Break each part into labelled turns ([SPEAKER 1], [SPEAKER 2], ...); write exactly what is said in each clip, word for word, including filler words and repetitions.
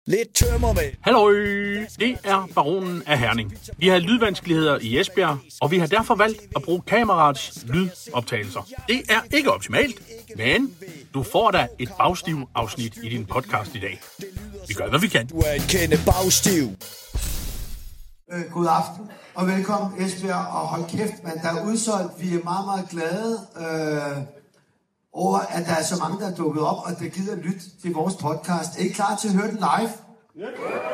[SPEAKER 1] Lidt tømmer med.
[SPEAKER 2] Halløj, det er Baronen af Herning. Vi har lydvanskeligheder i Esbjerg, og vi har derfor valgt at bruge kameraets lydoptagelser. Det er ikke optimalt, men du får da et bagstiv-afsnit i din podcast i dag. Vi gør, hvad vi kan.
[SPEAKER 1] Du er en kende bagstiv.
[SPEAKER 3] Øh, god aften og velkommen Esbjerg, og hold kæft, man, der er udsolgt. Vi er meget, meget glade øh, over, at der er så mange, der er dukket op, og der gider lytte til vores podcast. Er I klar til at høre den live? Ja.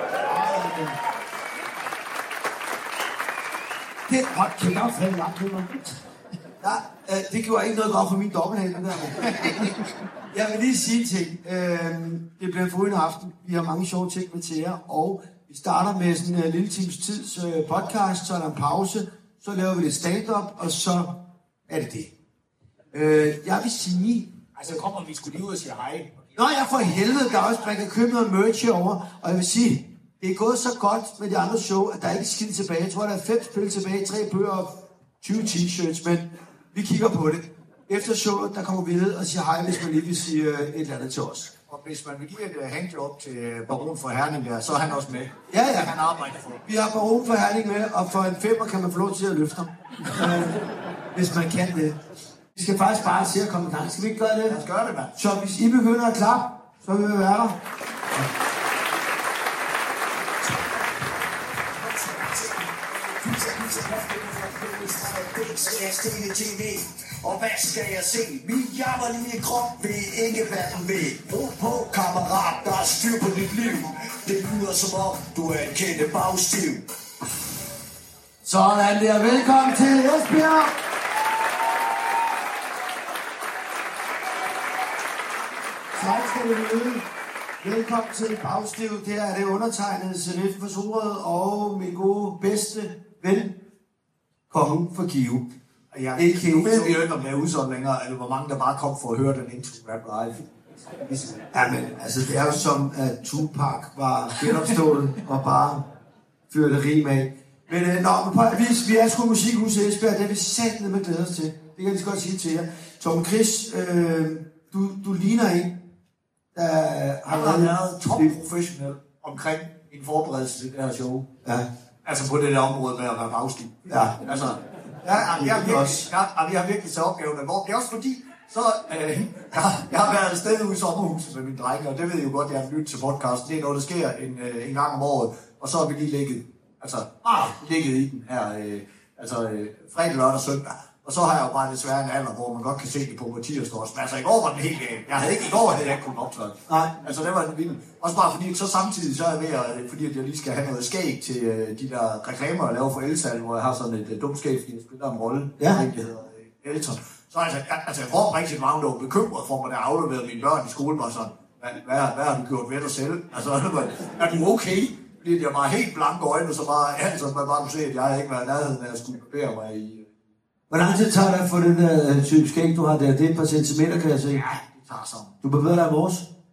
[SPEAKER 3] Det hold kæft, jeg faldt langt med mig. Ja, øh, det gjorde ikke noget godt for min dobbelthænder der. Jeg vil lige sige ting. Øh, det bliver en forrygende aften. Vi har mange sjove ting med til jer, og vi starter med sådan en uh, lille times tids uh, podcast, så er der en pause, så laver vi lidt stand-up, og så er det det. Uh, jeg vil sige...
[SPEAKER 4] Altså kommer vi skulle lige ud og sige hej.
[SPEAKER 3] Nå, jeg for helvede, der er også, man kan købe noget merch herovre, og jeg vil sige, det er gået så godt med de andre show, at der er ikke skidt tilbage. Jeg tror, der er fem spil tilbage, tre bøger og tyve t-shirts, men vi kigger på det. Efter showet, der kommer vi ned og siger hej, hvis man lige vil sige uh, et eller andet til os.
[SPEAKER 4] Og hvis man vil give et uh, handjob til Baron for Herning der, så er han også med.
[SPEAKER 3] Ja, ja.
[SPEAKER 4] Han arbejder for.
[SPEAKER 3] Vi har Baron for Herning med, og for en femmer kan man få lov til at løfte ham. uh, hvis man kan det. Vi skal faktisk bare se at komme i gang. Skal vi ikke gøre det?
[SPEAKER 4] Lad os gøre det, mand.
[SPEAKER 3] Så hvis I begynder at klappe, så vil vi være der.
[SPEAKER 5] Og hvad skal jeg se? Min jammerlige krop vil ikke være med. Ro på, kammerat, der er styr på dit liv. Det lyder som om, du er en kende bagstiv.
[SPEAKER 3] Sådan der. Velkommen til Esbjerg. Tak skal du vide. Velkommen til Bagstiv. Det er det undertegnede Senef for Sorød og min gode bedste ven, kongen for Give.
[SPEAKER 4] Ja, ikke nu ved vi jo ikke, om det er udsolgt længere, eller hvor mange der bare kom for at høre den intro rap live.
[SPEAKER 3] Ja, men altså, det er jo som, at Tupac var genopstået og bare fyrte rim af. Men øh, nå, vi, vi er sgu Musikhuset Esbjerg, det er vi sæt ned med glæde os til. Det kan jeg lige så godt sige til jer. Tom Chris, øh, du, du ligner en, der
[SPEAKER 4] har været, været top-professionel omkring en forberedelse til det her show.
[SPEAKER 3] Ja.
[SPEAKER 4] Altså på det der område med at være bagstiv.
[SPEAKER 3] Ja.
[SPEAKER 4] Altså, ja, jeg, jeg, har virkelig, jeg, jeg har virkelig taget opgaven alvorligt. Det er også fordi, så, øh, jeg, jeg har været et sted ude i sommerhuset med mine drenge, og det ved I jo godt, jeg har lyttet til podcast. Det er noget, der sker en, øh, en gang om året, og så har vi lige ligget, altså, ah, ligget i den her, øh, altså øh, fredag, lørdag, søndag. Og så har jeg jo bare desværre en alder, hvor man godt kan se det på Mathias Thorsen. Men altså, i går var den helt galt. Jeg havde ikke, i går havde jeg ikke kunnet optræde.
[SPEAKER 3] Nej.
[SPEAKER 4] Altså, det var den vildt. Også bare fordi, så samtidig så er jeg ved at, fordi at jeg lige skal have noget skæg til uh, de der reklamer, jeg laver for Elsal, hvor jeg har sådan et uh, dumt skæg, fordi jeg spiller en rolle,
[SPEAKER 3] ja.
[SPEAKER 4] Det hedder uh, Elton. Så altså, jeg, altså, jeg tror rigtig mange, der var bekymret for mig, da jeg afleverede mine børn i skolen, var sådan, hvad, hvad, hvad har du gjort ved dig selv? Altså, er du okay? Fordi jeg var helt blanke øjne, så bare, altså, man bare kunne se, at jeg havde ikke været i nærheden af at skulle barbere mig i.
[SPEAKER 3] Hvor lang tid tager det at få den der type skæg, du har der? Det er et par centimeter, kan jeg se.
[SPEAKER 4] Ja, det tager sådan.
[SPEAKER 3] Du bevæger dig af vores?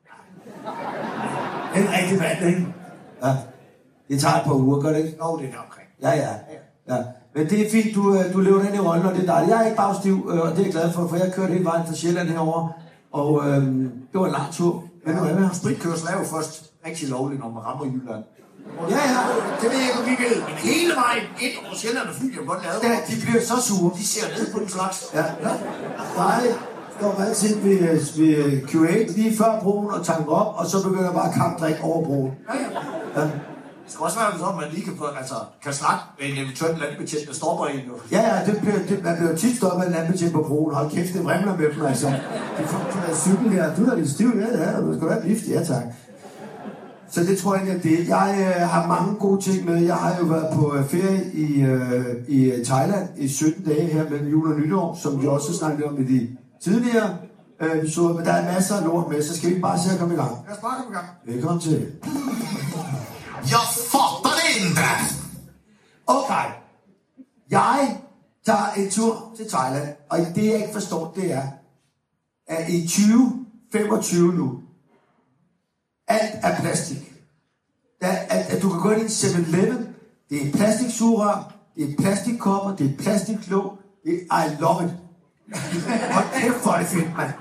[SPEAKER 4] Ja. En rigtig vand, ikke?
[SPEAKER 3] Ja. Det tager et par uger, gør det ikke?
[SPEAKER 4] Jo, det er omkring.
[SPEAKER 3] Ja, ja. Ja. Men det er fint, du, du lever den i rollen, og det er dejligt. Jeg er ikke bagstiv, og det er jeg glad for, for jeg kørte hele vejen fra Sjælland herover, og øhm, det var en lang tur.
[SPEAKER 4] Men nu er det. Spritkørsel er jo først rigtig lovligt, når man rammer Jylland.
[SPEAKER 3] Ja, ja.
[SPEAKER 4] Det ved jeg ikke, om I ved. Men hele vejen ind over Sjælland og fly, jeg godt lavet.
[SPEAKER 3] Ja, de bliver så sure.
[SPEAKER 4] De ser ned på den slags.
[SPEAKER 3] Ja. Nej, står altid ved, ved Q otte lige før broen og tanker op, og så begynder bare kampdrik over broen.
[SPEAKER 4] Ja, ja. Ja. Det skal også være sådan, at man lige kan, få, altså, kan snakke med en eventuel landbetjent, der stopper en.
[SPEAKER 3] Ja, ja, det bliver, det, man bliver tit stoppet af en landbetjent på broen. Hold kæft, det vrimler med dem, altså. De får den der cykel her. Du er da lidt stiv, ja, ja, du skal være lift, ja tak. Så det tror jeg ikke, at det. Jeg øh, har mange gode ting med. Jeg har jo været på øh, ferie i, øh, i Thailand i sytten dage her mellem jul og nytår, som vi også snakkede om i de tidligere øh, episoder. Men der er masser af lort med, så skal vi bare se at komme i gang.
[SPEAKER 4] Lad os bare komme i gang.
[SPEAKER 3] Velkommen til.
[SPEAKER 5] Jeg fatter det ikke!
[SPEAKER 3] Okay. Jeg tager en tur til Thailand, og det jeg ikke forstår, det er, at i tyve femogtyve nu, alt er plastik. Der, at, at du kan gå ind i en seven eleven, det er plastiksugerør, det er plastikkopper, det er plastiklåg, det er, I love it. Og kæft for det fedt, mand.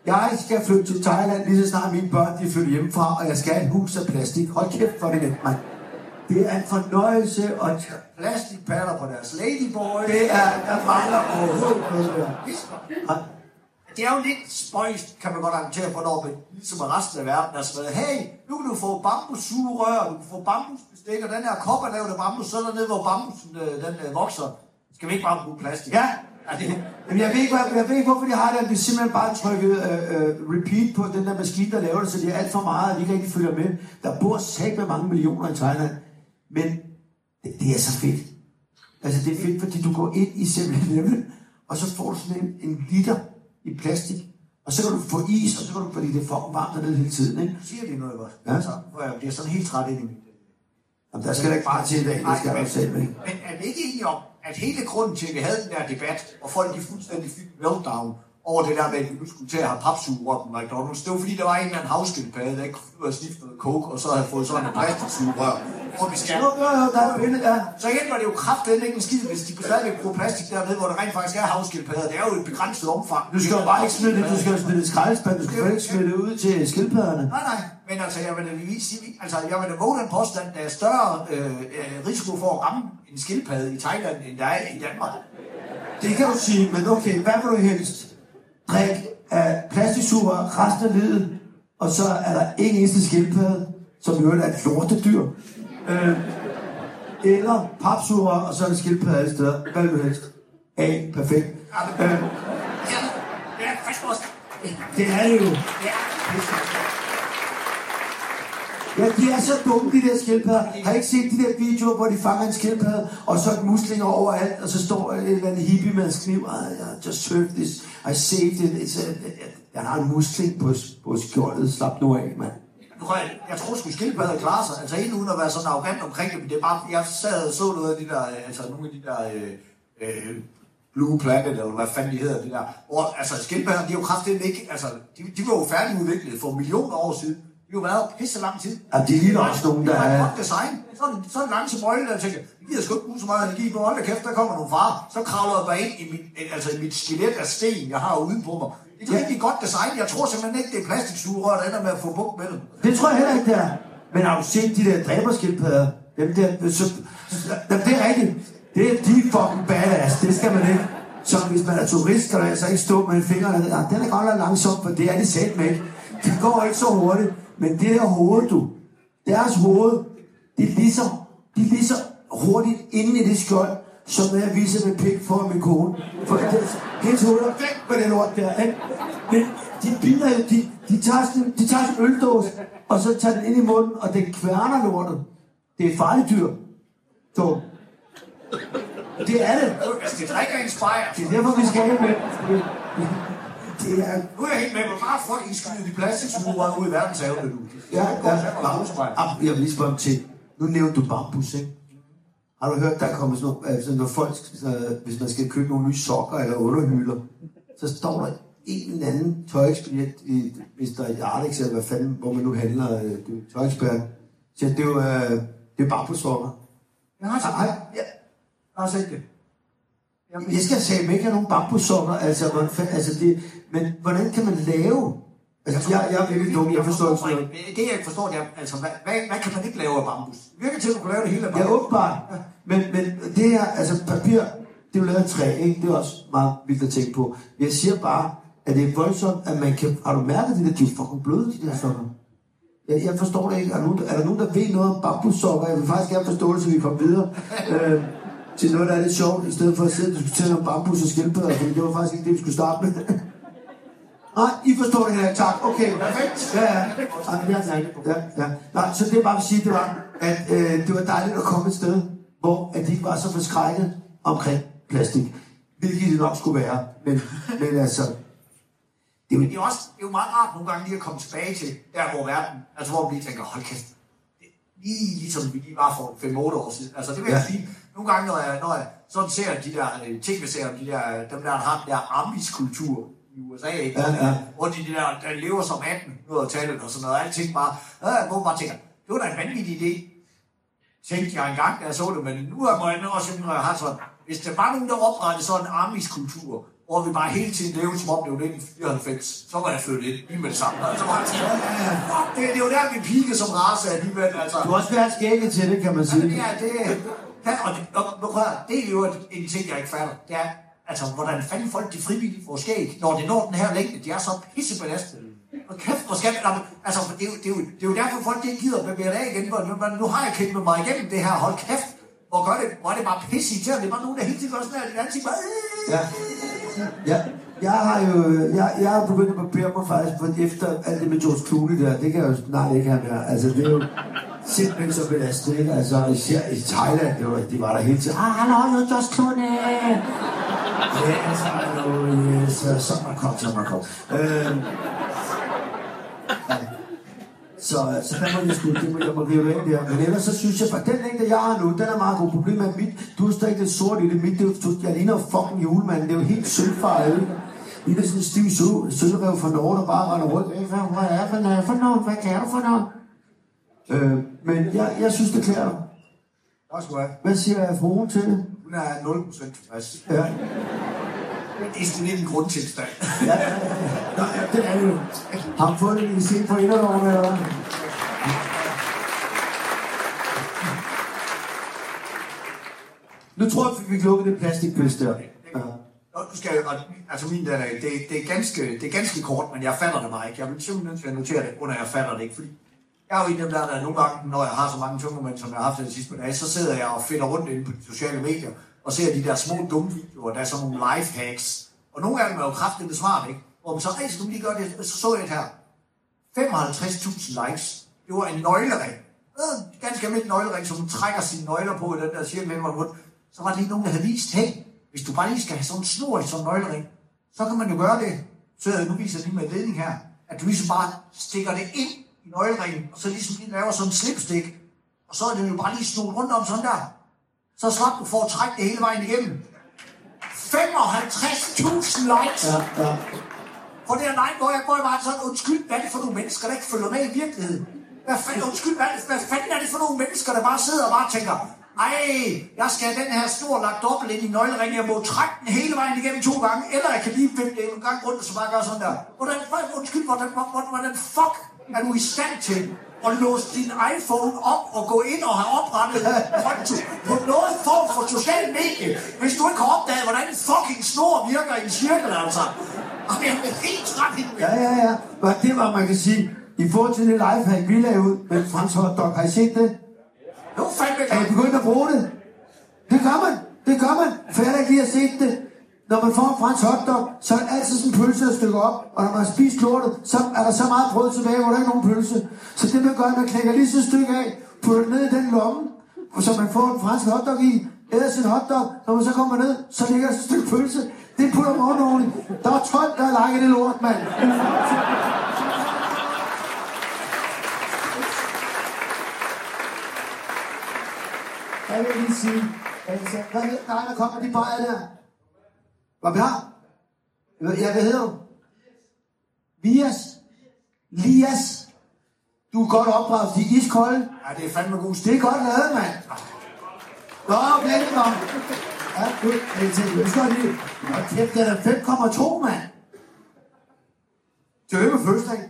[SPEAKER 3] Jeg skal flytte til Thailand, lige så snart mine børn de flytter hjemmefra, og jeg skal have et hus af plastik. Hold kæft for det, mand. Det er en fornøjelse, og
[SPEAKER 4] Plastikpatter på deres ladyboy.
[SPEAKER 3] det er, der mangler overhovedet noget der.
[SPEAKER 4] Det er jo lidt spøjst, kan man godt argumentere for, når man ligesom resten af verden er sådan, hey, nu kan du få bambussugerør, du kan få bambusbestik, og den her kop er lavet af bambus, så er der nede, hvor bambusen den, øh, vokser. Skal vi ikke bare bruge plastik?
[SPEAKER 3] Ja, men jeg ved, ikke, jeg ved ikke, hvorfor de har det. De er simpelthen bare trykket uh, uh, repeat på den der maskine, der laver det, så de er alt for meget, og de kan ikke følge med. Der bor sagt med mange millioner i Thailand, men det, det er så fedt. Altså, det er fedt, fordi du går ind i simpelthen, og så får du sådan en, en liter i plastik, og så kan du få is, og så kan du, fordi det er fucking varmt dernede hele tiden, ikke?
[SPEAKER 4] Siger det noget godt?
[SPEAKER 3] Ja.
[SPEAKER 4] Altså, hvor jeg bliver sådan helt træt ind i mit...
[SPEAKER 3] Jamen, der skal der ikke bare til i dag, det skal du selv, ikke?
[SPEAKER 4] Men er vi ikke enige om, at hele grunden til, at vi havde den der debat, og folk de fuldstændig fik meltdown over det der med, at vi nu skulle til at have papsugerør på McDonald's, det var fordi, der var en eller anden havskildpadde, der ikke kunne have sniftet noget coke, og så havde fået sådan en plastiksugerør. Hvor vi skal...
[SPEAKER 3] Jo, jo, jo, der er billede, ja.
[SPEAKER 4] Så hjælper det jo kraftigt ikke en skid, hvis de kunne stadigvæk bruge plastik dernede, hvor der rent faktisk er havskildpadder. Det er jo et begrænset omfang.
[SPEAKER 3] Du skal jo bare ikke smide det, du skal jo smide det i skraldespand, du skal jo ikke smide det ud til skildpadderne.
[SPEAKER 4] Nej, nej, men altså, jeg vil da sige, altså, jeg vil da våge den påstand, der er større øh, risiko for at ramme en skildpadde i Thailand, end der er i Danmark.
[SPEAKER 3] Det kan du sige, men okay, hvad vil du helst? Drik af plastiksugerør resten af livet, og så er der ingen eneste skildpadde, som jo er et lortedyr. Øh, eller papsugerør, og så er det skildpadde alle steder. Hvad vil du helst? A, perfekt. Øh,
[SPEAKER 4] Ja, det er faktisk også.
[SPEAKER 3] det er det jo.
[SPEAKER 4] Ja.
[SPEAKER 3] Ja, de er så dumme, de der skildpadder. Har I ikke set de der videoer, hvor de fanger en skildpadde, og så er muslinger overalt, og så står et eller andet hippie med en kniv. I just served this. I saved it. It's a, jeg har en musling på, på skjoldet. Slap nu af, mand.
[SPEAKER 4] Jeg, jeg tror sgu skildpadder klarer sig. Altså helt uden at være sådan arrogant omkring det. Men det er bare, jeg sad og så noget af de der, altså nogle af de der øh, øh, Blue Planet, eller hvad fanden de hedder, det der. Og altså skildpadder, de er jo kraftigt ikke, altså de, de var jo færdigudviklet for millioner år siden. De har jo været pisse lang tid.
[SPEAKER 3] Ja, de ligner også nogen, der
[SPEAKER 4] er... Det
[SPEAKER 3] er...
[SPEAKER 4] var et godt design. Så er det, så er det langt til bøjle, der tænker, jeg gider sgu ikke bruge så meget energi på, hold da kæft, der kommer nogle farer. Så kravler jeg bare ind i mit, altså i mit skelet af sten, jeg har ude på mig. Det er et ja. rigtig godt design. Jeg tror simpelthen ikke, det er plastiksugerør, der ender med at få bukt med det.
[SPEAKER 3] Det tror jeg heller ikke, det er. Men har du set de der dræberskildpadder? Dem der... Så, det er rigtigt. Det er de fucking badass. Det skal man ikke. Så hvis man er turist, kan du altså ikke stå med fingrene. Ja, den er godt nok langsomt, for det er det selv med ikke. Det går ikke så hurtigt. Men det der hoved, du, deres hoved, det er lige så, de er lige så hurtigt inde i det skjold, som når jeg viser med pik for min kone. For hendes hoved er væk på den lort der, ikke? Men de biler jo, de, de tager sådan, de tager sådan en øldås, og så tager den ind i munden, og den kværner lortet. Det er et farligt dyr. Så. Det er det.
[SPEAKER 4] Altså, det drikker en spejer.
[SPEAKER 3] Det er derfor, vi skal have med. Det er...
[SPEAKER 4] Nu er jeg helt med, hvor meget folk I skyder de plastiksugerør ud i verdenshavet nu.
[SPEAKER 3] Ja, ja. Jeg vil lige spørge om til. Nu nævnte du bambus, ikke? Har du hørt, der kommer sådan noget, altså når folk, hvis man skal købe nogle nye sokker eller underhylder, så står der en eller anden tøjekspedient i mister Jardex, eller hvad fanden, hvor man nu handler øh, tøjekspedient. Så det er jo øh, det er bambussokker.
[SPEAKER 4] Jeg har set det. Ja. Jeg har set det.
[SPEAKER 3] Jeg skal sige, ikke have nogen bambussokker, altså, hvordan, altså det, men hvordan kan man lave? Altså, jeg, jeg er virkelig dum, jeg forstår ikke noget.
[SPEAKER 4] Det jeg ikke forstår, det er, altså, hvad, hvad, hvad kan man ikke lave af bambus? Det virker til, at du kan lave det hele af bambus.
[SPEAKER 3] Ja, åbenbart. Men, men det her, altså papir, det er jo lavet af træ, ikke? Det er også meget vildt at tænke på. Jeg siger bare, at det er voldsomt, at man kan... Har du mærket det der? De er fucking bløde, de der sokker. Jeg, jeg forstår det ikke. Er der, nogen, er der nogen, der ved noget om bambussokker? Jeg vil faktisk gerne forstå det, så vi kommer videre. øh, til noget, der er lidt sjovt, i stedet for at sidde og diskutere om bambus og skildpadder, fordi det var faktisk ikke det, vi skulle starte med. Nej, I forstår det her, tak. Okay, perfekt. Ja, ja. ja, ja. Nej, så det bare vil sige, det var, at øh, det var dejligt at komme et sted, hvor at de ikke var så forskrækket omkring plastik. Hvilket det nok skulle være. Men, men altså...
[SPEAKER 4] Det er, jo, det, er også, det er jo meget rart nogle gange lige at komme tilbage til der, hvor verden... Altså, hvor man lige tænker, hold kæft. Lige ligesom vi lige var for fem otte år siden. Altså, det vil jeg ja. sige... Nogle gange, når jeg, når jeg sådan ser de der ting, vi ser om de der... Dem der har den der Amish-kultur i U S A, ikke? Ja, ja. Hvor de, de der, der lever som atten ud af tallet og sådan noget. Og alting bare... Øh, hvor man bare tænker, det var da en vanvittig idé. Tænkte jeg engang, da jeg så det, men nu er jeg også yngre, jeg har sådan... Hvis der var nogen, der oprettede sådan en Amish-kultur, hvor vi bare hele tiden levede, som om det var nitten fireoghalvfems. Så var jeg flyttet ind lige med det samme. Altså, var jeg, fuck, det, det er jo der, vi piker som race alligevel. Altså.
[SPEAKER 3] Du har også været skægget til det, kan man sige.
[SPEAKER 4] Ja, det er... Ja, og det, og, og, det er jo en ting, jeg ikke fatter. Det er, altså, hvordan fanden folk de frivillige får skæg, når det når den her længde, de er så pissebelastet. Og kæft, hvor skal man... Altså, det er, jo, det, er jo, det er jo derfor, folk ikke gider at bevæge det af igen. Men nu har jeg kæmpet mig igennem det her, hold kæft. Hvor gør det, hvor er det bare pisse til, det er bare nogen, der hele tiden gør sådan her, det er altid bare...
[SPEAKER 3] Ja. Ja. Jeg har jo... Jeg, jeg har begyndt at barbere mig faktisk, for efter alt det med George Clooney der, det kan jeg jo snart ikke have mere. Altså, det er jo simpelthen så belastet, ikke? Altså, især i Thailand, det var, de var der hele tiden. Ah, hallo, jo, George Clooney! Ja, altså, hallo, yes, så man kom, så man kom. Øh, ja. Så, så der må jeg sgu, det må jeg må rive ind der. Men ellers så synes jeg, at den længde, jeg har nu, den er meget god. Problemet er mit, du har stadig det sorte i det mit, det er jo, jeg ligner fucking julemanden, det er jo helt sølvfarvet, ikke? Det er sådan en stiv sølvrev fra Norge, der bare render rundt. Hvad er for noget for noget? Hvad kan du for noget? Øh, men jeg, jeg synes, det klæder dig.
[SPEAKER 4] Også godt.
[SPEAKER 3] Hvad siger jeg fruen til det?
[SPEAKER 4] Hun er nul procent tilfreds.
[SPEAKER 3] Ja.
[SPEAKER 4] Det er sådan lidt en grundtilstand.
[SPEAKER 3] Ja, ja, ja. Ja, det er det jo. Har du fået det i scene på inderloven, eller hvad? Nu tror jeg, vi fik lukket det plastikpils der. Ja.
[SPEAKER 4] Nu skal jeg, altså min der, det, det, er ganske, det er ganske kort, men jeg fatter det bare ikke. Jeg vil simpelthen til at notere det, under jeg fatter det ikke, fordi jeg er jo en af dem der, der nogle gange, når jeg har så mange tungmænd, som jeg har haft det sidste par dage, så sidder jeg og finder rundt inde på de sociale medier, og ser de der små dumme videoer, der er sådan nogle lifehacks. Og nogle af dem er jo kraftigt smart, ikke? Hvor man så, ej, skal du lige gøre det, så så jeg det her. femoghalvtreds tusind likes. Det var en nøglering. Øh, ganske almindelig nøglering, som hun trækker sine nøgler på i den der cirkel mellem rundt. Så var det lige nogen, der havde vist, hey, hvis du bare lige skal have sådan en snor i sådan en nøglering, så kan man jo gøre det. Så jeg nu viser lige med en ledning her, at du ligesom bare stikker det ind i nøgleringen, og så ligesom lige laver sådan en slipstik, og så er det jo bare lige snoet rundt om sådan der. Så slap du for at trække det hele vejen igennem. femoghalvtreds tusind likes!
[SPEAKER 3] Ja, ja.
[SPEAKER 4] For det er nej, hvor jeg går bare sådan, undskyld, hvad er det for nogle mennesker, der ikke følger med i virkeligheden? Hvad fanden, undskyld, hvad, hvad fanden er det for nogle mennesker, der bare sidder og bare tænker, ej, jeg skal have den her stor lagt dobbelt ind i nøgleringen, jeg må trække den hele vejen igennem to gange, eller jeg kan lige vende det en gang rundt, og så bare gøre sådan der. Hvordan, undskyld, hvordan, hvordan, hvordan fuck er du i stand til at låse din iPhone op og gå ind og have oprettet konto på noget form for social medie, hvis du ikke har opdaget, hvordan en fucking snor virker i en cirkel, altså. Og jeg er helt træt i
[SPEAKER 3] Ja, ja, ja. Men det var, man kan sige, i forhold til det lifehack, vi lavede ud med Frans Hotdog, har I set det?
[SPEAKER 4] Nu fandme
[SPEAKER 3] Er I begyndt at bruge det? Det gør man, det gør man, for jeg der ikke lige har set det. Når man får en fransk hotdog, så er der altid sådan en pølse, der stykker op, og når man har spist lortet, så er der så meget brød tilbage, hvor der ikke er nogen pølse. Så det man gør, man knækker lige så et stykke af, putter det ned i den lomme, så man får en fransk hotdog i, æder sin hotdog, når man så kommer ned, så ligger der så et stykke pølse. Det putter man ovenover. Der var tolv, der har lagt det lort, mand. Jeg vil lige sige, altså, hvad ved dig, der kommer de bajer der? Hvad vi har? Ja, hvad hedder du? Vias? Lias? Du er godt opdraget, de er iskolde.
[SPEAKER 4] Ja, det er fandme god stil.
[SPEAKER 3] Det er godt lavet, mand. Nå, velkommen. Ja, du, jeg tænker, jeg skal lige. Hold kæft, det er fem komma to, mand. Tillykke med fødselsdag.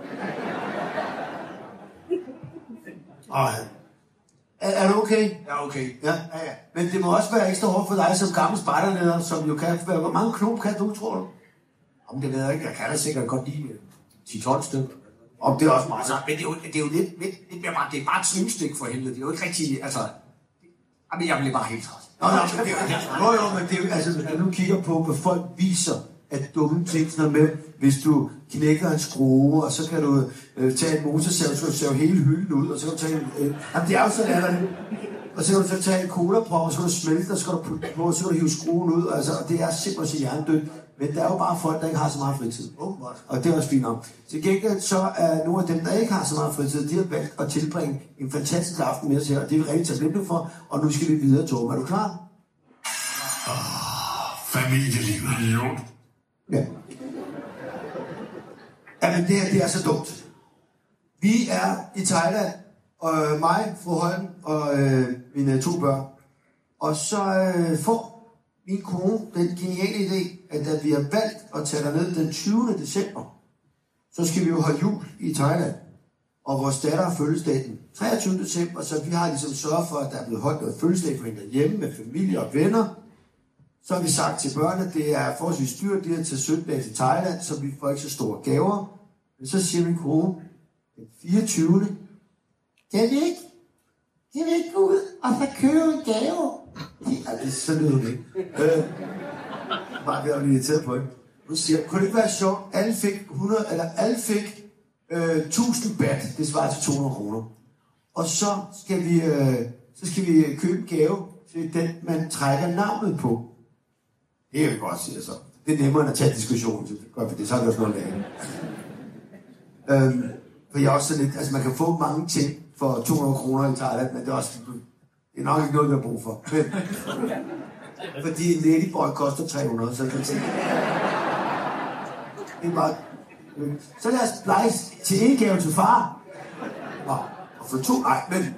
[SPEAKER 3] Åh, Er, er du okay?
[SPEAKER 4] Ja, okay.
[SPEAKER 3] Ja.
[SPEAKER 4] Ja, ja.
[SPEAKER 3] Men det må også være ekstra hårdt for dig som gammel spejderleder, som jo kan være... Hvor mange knop kan du, tror du?
[SPEAKER 4] Om det ved jeg ikke. Jeg kan da sikkert godt lide ti tolv stykker.
[SPEAKER 3] Om det er også meget.
[SPEAKER 4] Altså, men det er jo, det er jo lidt, lidt, lidt mere bare, det er bare et snustik for helvede. Det er jo ikke rigtig, altså... Jamen, jeg bliver bare helt træt.
[SPEAKER 3] Nå, nå, men det, jo, jo, men det er jo, altså, hvis du nu kigger på, hvad folk viser, at dumme ting, sådan med, hvis du knækker en skrue, og så kan du øh, tage en motorsav, så kan du save hele hylden ud, og så kan du tage en... Øh, jamen, det er jo sådan, at og så kan du så tage en cola-prop, og så kan du smelte, og så kan du putte på, og så kan du hive skruen ud, altså, og det er simpelthen så hjernedødt. Men der er jo bare folk, der ikke har så meget fritid. Og det er også fint nok. Til gengæld så er nogle af dem, der ikke har så meget fritid, de har valgt at tilbringe en fantastisk aften med os her, og det er vi rigtig taknemmelige for, og nu skal vi videre, Torben. Er du klar?
[SPEAKER 5] Oh, familielivet. Jo.
[SPEAKER 3] Ja. Jamen, det her, det er så dumt. Vi er i Thailand, og mig, fru Holm og øh, mine to børn. Og så øh, får min kone, den geniale idé, at da vi har valgt at tage derned den tyvende december, så skal vi jo holde jul i Thailand. Og vores datter har fødselsdag den treogtyvende december, så vi har ligesom sørget for, at der er blevet holdt noget fødselsdag for hende hjemme med familie og venner. Så har vi sagt til børnene, at det er forholdsvis dyrt, det at tage sytten dage til Thailand, så vi får ikke så store gaver. Men så siger min kone, den fireogtyvende Kan vi ikke? Kan vi ikke gå ud og så købe en gave? Ja, det er sådan noget ikke. Øh, bare ved at blive irriteret på det. Nu siger jeg, kunne det ikke være sjovt? Alle fik hundrede, eller alle fik øh, tusind bat, det svarer til to hundrede kroner. Og så skal vi, øh, så skal vi købe en gave til den, man trækker navnet på. Det kan vi godt sige så. Det er nemmere end at tage diskussionen, så gør vi det, så har vi også noget lave. øhm, for jeg er også sådan lidt, altså man kan få mange ting for to hundrede kroner i Thailand, men det er også, det er nok ikke noget, vi har brug for. Men, fordi en ladyboy koster tre hundrede, så det er det er bare... Så lad os lege til en gave til far. Nå, og for to, nej, men...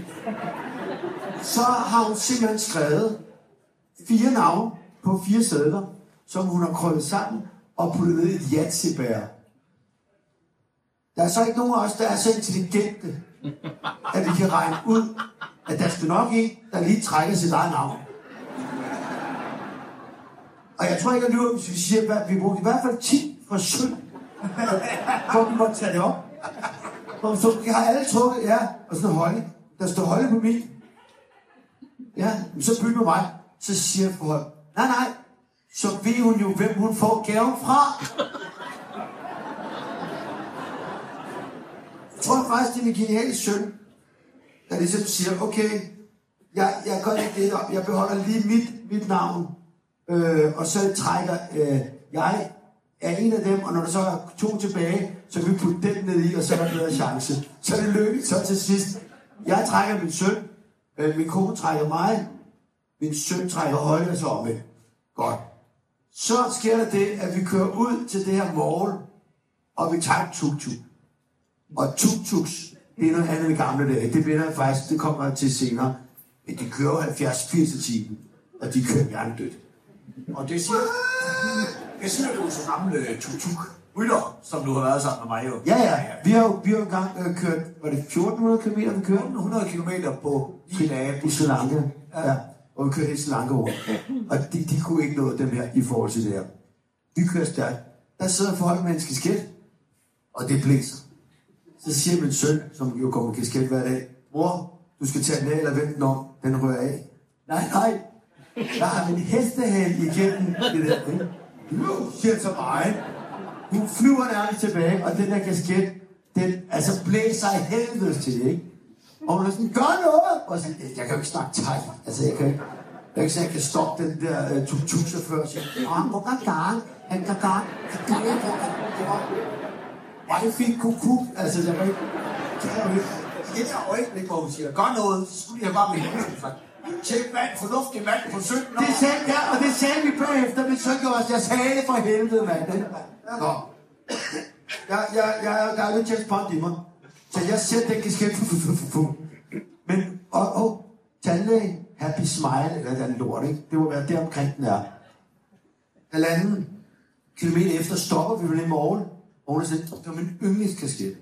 [SPEAKER 3] Så har hun simpelthen skrevet fire navne på fire sædler, som hun har krøllet sammen og puttet ned i et yatsibær. Der er så ikke nogen af os, der er så intelligente, at vi kan regne ud, at der skal nok en, der lige trækker sit eget navn. Og jeg tror ikke, at lyver, hvis vi siger, at vi brugte i hvert fald ti for synd, for vi måtte tage det op. Og så har alle trukket, ja, og sådan Holly. Der står Holly på min. Ja, så byt med mig. Så siger jeg for Holly, nej, nej, så ved hun jo, hvem hun får gaven fra. Jeg tror faktisk, det er min geniale søn, der ligesom siger, okay, jeg, jeg gør ikke det op, jeg beholder lige mit, mit navn, øh, og så trækker øh, jeg er en af dem, og når der så er to tilbage, så kan vi putte den ned i, og så er der bedre chance. Så det lykkes så til sidst. Jeg trækker min søn, øh, min kone trækker mig, min søn trækker Holly, og så omvendt. Godt. Så sker der det, at vi kører ud til det her mall, og vi tager tuk-tuk. Og tuk-tuks, det er noget andet i gamle dage. Det bliver faktisk, det kommer til senere. Men de kører halvfjerds til firs i timen, og de kører gerne dødt.
[SPEAKER 4] Og det siger, det siger du så gamle tuk-tuk-rytter, som du har været sammen med mig jo.
[SPEAKER 3] Ja, ja. Vi har jo, vi har jo engang øh, kørt, var det fjorten hundrede kilometer, vi kørte?
[SPEAKER 4] hundrede kilometer på ni dage.
[SPEAKER 3] I Sri Lanka, ja. ja. Og vi kørte i Sri Lanka over. Og de, de kunne ikke nå dem her i forhold til det her. Vi kører stærkt. Der sidder forhold med en kasket, og det blæser. Så siger min søn, som jo kommer med kasket hver dag, mor, du skal tage den af eller vente den om, den rører af. Nej, nej, der har en hestehæl igennem det der, ikke? Nu siger til mig, hun flyver nærmest tilbage, og den der kasket, den altså blæser i helvedes til, ikke? Og hun er sådan, gør noget! Og så, jeg kan jo ikke snakke thai, altså jeg kan ikke, jeg kan ikke sige, jeg kan stoppe den der uh, tuk-tuk-chauffør og sige, åh, hvor kan gang, han kan gang, han kan gang, jeg fik kukuk, altså jeg kan ikke, det er jo ikke,
[SPEAKER 4] Det er jo ikke, hvor hun siger, gør noget, så skulle jeg bare blive sagt. Tjek mand, fornuftig mand på sytten år.
[SPEAKER 3] Det sagde, ja, og det sagde vi bagefter, men så gjorde os, jeg sagde det for helvede, mand. Nå. Jeg, jeg, jeg, der er lidt James Bond i mig. Så jeg sætter den kasket. Men, og, og tandlæge, Happy Smile, eller den lort, ikke? Det må være der omkring den er. Halvanden kilometer efter stopper vi vel i morgen. Og hun har sagt, det var min yndlingskasket.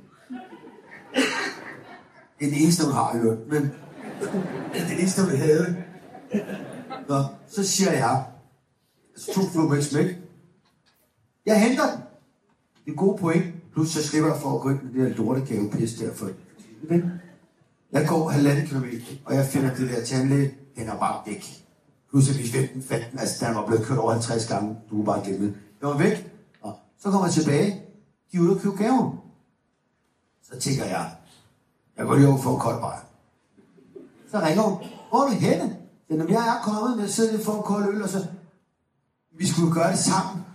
[SPEAKER 3] Det er det eneste, hun har hørt, men det er det eneste, hun havde. Nå, så siger jeg, så tog flyver med et smæk. Jeg henter den. Det er gode point. Plus så slipper jeg for at gå ind med det der lortegave pis derfor. Jeg går halvanden kilometer, og jeg finder det der tandlæge. Den er bare væk. Plus at vi fandt den, fandt den, altså den var blevet kørt over halvtreds gange. Du var bare glemt. Den var væk. Og så kommer jeg tilbage. De er ude og købe gaven. Så tænker jeg, jeg går lige over for en kold bajer. Så ringer hun, hvor er du henne? Ja, når jeg er kommet, jeg sidder lidt for en kold øl, og så... Vi skulle gøre det sammen.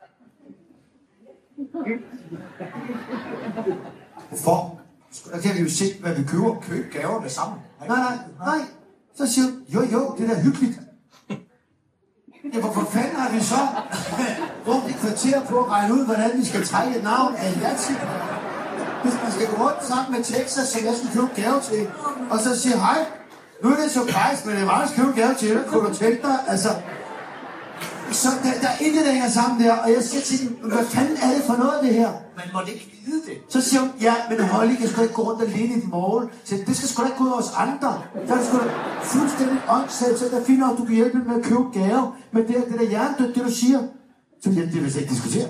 [SPEAKER 3] Hvorfor? Der kan vi jo se, hvad vi køber.
[SPEAKER 4] Køb gaverne sammen.
[SPEAKER 3] Nej, nej, nej. Så siger hun, jo, jo, det er da hyggeligt. Ja, hvorfor fanden har vi så brugt et kvarter på at regne ud, hvordan vi skal trække et navn af en Yatzy? Hvis man skal gå rundt sammen med Texas, så jeg skal købe gave til, og så sige, hej, nu er det surprise, men jeg var også købe gave til dig, kunne du tænke dig, altså, Så der, der er intet, der hænger sammen der, og jeg siger til dem, hvad fanden er det for noget, det her?
[SPEAKER 4] Man måtte ikke vide det.
[SPEAKER 3] Så siger hun, ja, men Holly kan sgu ikke gå rundt alene i et mål. Så det skal sgu da ikke gå ud over os andre. Så er det sgu da fuldstændig åndssat, så der finder, at du kan hjælpe med at købe gave. Men det er det der hjernedødt, det du siger. Så jeg, det vil jeg ikke diskutere.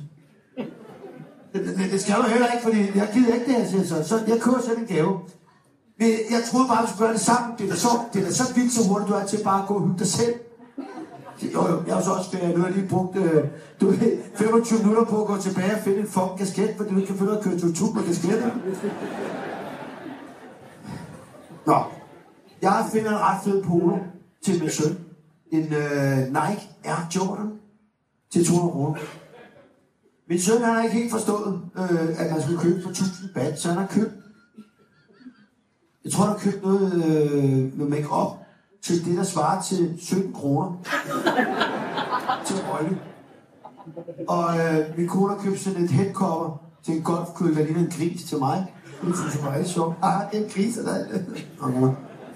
[SPEAKER 3] Det, det, det skal du heller ikke, fordi jeg gider ikke det her, siger så. Så jeg køber selv en gave. Men jeg troede bare, at vi skulle gøre det sammen. Det er da så, det er da så vildt så hurtigt, du er til bare at gå og hygge dig selv. Jo, jo, jeg har så også ferie. Nu har jeg lige brugt øh, du ved, femogtyve minutter på at gå tilbage og finde en fucking kasket, fordi du ikke kan finde ud af at køre tuk-tuk med kasketter. Nå, jeg finder en ret fed polo til min søn. En øh, Nike Air Jordan til to hundrede kroner. Min søn han har ikke helt forstået, øh, at man skulle købe for tusind bat, så han har købt. Jeg tror, han har købt noget, øh, noget make-up til det, der svarer til sytten kroner. til øjne. Og øh, min kone har købt sådan et headcover til en golfkøl, der ligner en gris til mig. Det synes jeg var rigtig sjovt. Ah, det er en gris, eller hvad?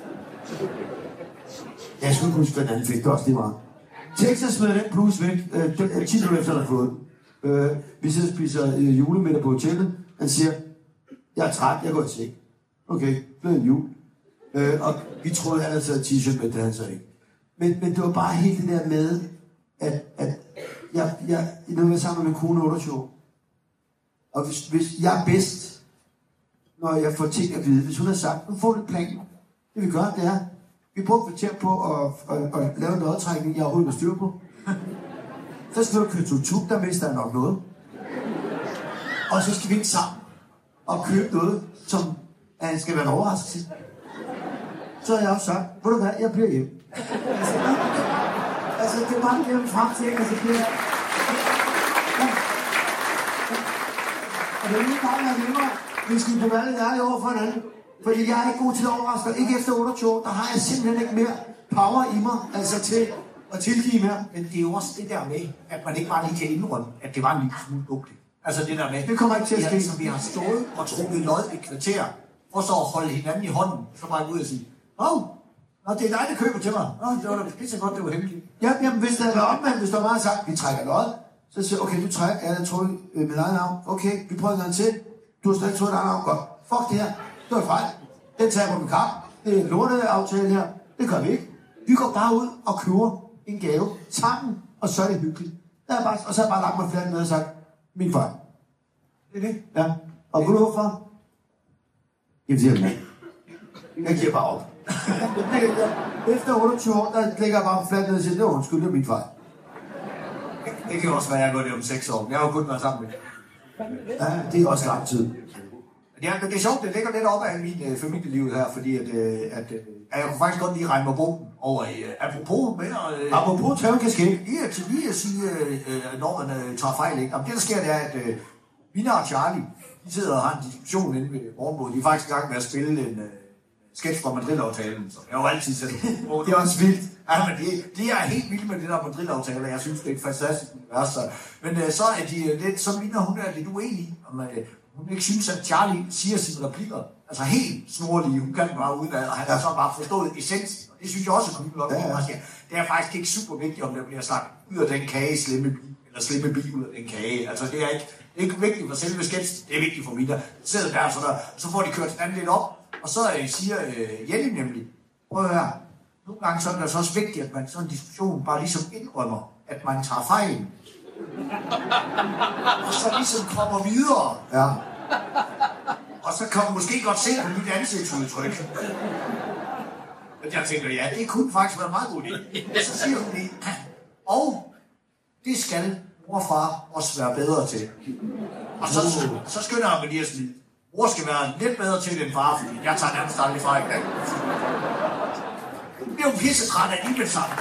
[SPEAKER 3] Jeg skulle ikke huske, hvad den anden fik. Det er også lige meget. Texas smed den plus væk. Øh, den er ti minutter efter, han har fået den. Øh, vi sidder og spiser øh, julemiddag på hotellet. Han siger, jeg er træt, jeg går i seng. Okay, det er en jul. Øh, og vi troede, han havde taget t-shirt med, det havde han så ikke. Men, men det var bare helt det der med, at, at jeg, jeg, nu er jeg sammen med min kone otteogtyve. Og hvis, hvis jeg er bedst, når jeg får ting at vide, hvis hun har sagt, nu får du planen. Det vi gør, det er, vi bruger et kvarter på at, at, at, at lave en lodtrækning, jeg overhovedet har styr på. Så skal du køre tuk-tuk, der mister jeg nok noget. Og så skal vi ind sammen og købe noget, som uh, skal være en overraskelse. Så har jeg også sagt, ved du hvad, jeg bliver hjemme. Altså, altså det er bare det, frem til, altså det er... Og det er lige bare være nemmere, hvis vi bliver lidt ærlige over for hinanden. Fordi jeg er ikke god til at overraske, og ikke efter otteogtyve år, der har jeg simpelthen ikke mere power i mig, altså til at tilgive mere.
[SPEAKER 4] Men det er jo også det der med, at man ikke bare lige kan indrømme, at det var en lille smule dugtigt. Altså det der med,
[SPEAKER 3] det kommer ikke til at ske.
[SPEAKER 4] Så vi har stået og trukket lod i kvarter, og så holde hinanden i hånden, så bare ud og sige, åh, oh, det er dig, der køber til mig. Nå, det var da pisse godt, det var hemmeligt.
[SPEAKER 3] Ja, jamen, hvis der var omvendt, hvis der var meget sagt, vi trækker lod, så siger okay, du trækker, ja, jeg tror øh, mit eget navn. Okay, vi prøver en gang til. Du har slet ikke troet dit eget navn. Godt. Fuck det her. Det var fejl. Den tager jeg på min kamp. Det er en lortet aftale her. Det gør vi ikke. Vi går bare ud og køber en gave sammen, og så er det hyggeligt. Der er bare, og så har jeg bare lagt mig fladen med og sagt, min fejl.
[SPEAKER 4] Det er det.
[SPEAKER 3] Ja. Og ved du hvorfor? Jamen, det er det. Jeg giver bare op. Efter otteogtyve år, der ligger jeg bare fladt ned og siger, det var undskyld, det er min fejl.
[SPEAKER 4] Det kan også være, at jeg går det om seks år. Jeg har jo kun været sammen med.
[SPEAKER 3] Ja, det er også lang tid.
[SPEAKER 4] Ja, men det er sjovt, det ligger lidt op af min øh, familieliv her, fordi at, øh, at, øh, at jeg kunne faktisk godt lige regne mig bogen over i, øh, apropos med øh,
[SPEAKER 3] apropos tage en kasket.
[SPEAKER 4] Lige at, lige at sige, øh, når man øh, tager fejl, ikke? Jamen, det der sker, det er, at øh, Mina og Charlie, de sidder og har en diskussion inde ved morgenbordet. De er faktisk i gang med at spille en øh, sketch fra Madrid-aftalen, som jeg jo altid selv.
[SPEAKER 3] Det er også vildt.
[SPEAKER 4] Ja, men det, det er helt vildt med det der Madrid-aftale, jeg synes, det er et fantastisk univers. Men øh, så er de lidt, så Mina, hun er lidt uenig, om øh, hun ikke synes, at Charlie siger sine replikker. Altså helt snorlige, hun kan bare udenad, og han har så bare forstået essensen. Og det synes jeg også er kun godt. Ja, ja. Det er faktisk ikke super vigtigt, om der bliver sagt ud af den kage, slemme bil, eller slemme bil ud af den kage. Altså det er ikke, det er ikke vigtigt for selve sketch, det er vigtigt for Mina. Så sidder der, så, der, så får de kørt hinanden lidt op, og så øh, siger øh, Jenny nemlig, prøv at høre, nogle gange så er det så også vigtigt, at man sådan en diskussion bare ligesom indrømmer, at man tager fejl. Og så ligesom kommer videre.
[SPEAKER 3] Ja.
[SPEAKER 4] Og så kan man måske godt se på mit ansigtsudtryk. Men jeg tænker, ja, det kunne faktisk være meget god idé. Og så siger hun lige, og det skal mor og far også være bedre til. Og så, så, så skynder jeg mig lige at sige, mor skal være lidt bedre til end far, fordi jeg tager nærmest aldrig fejl. Det er jo pissetræt af livet sammen.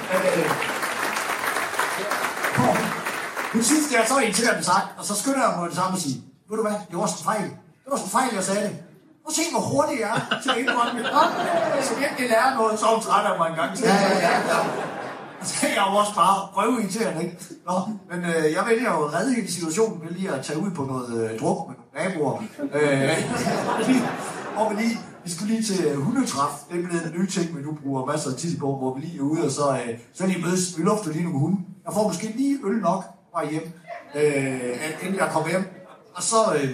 [SPEAKER 4] Hun synes, det er så irriterende sagt, og så skynder jeg mig det samme og sige, ved du hvad, det var også en fejl. Det var sådan en fejl, jeg sagde det. Prøv at se, hvor hurtigt jeg er til at indrømme mit navn. Så virkelig lærer noget, så hun træt af mig en gang til.
[SPEAKER 3] Ja, ja, ja. ja.
[SPEAKER 4] Og så kan jeg jo også bare prøve irriterende, ikke? Nå, men øh, jeg vælger jo at redde hele situationen ved lige at tage ud på noget øh, druk med nogle naboer. Øh, og vi lige, vi skulle lige til hundetræf. Det er blevet en ny ting, vi nu bruger masser af tid på, hvor vi lige er ude, og så, øh, så lige mødes. Vi lufter lige nogle hunde. Jeg får måske lige øl nok fra hjem, øh, inden jeg kommer hjem. Og så, øh,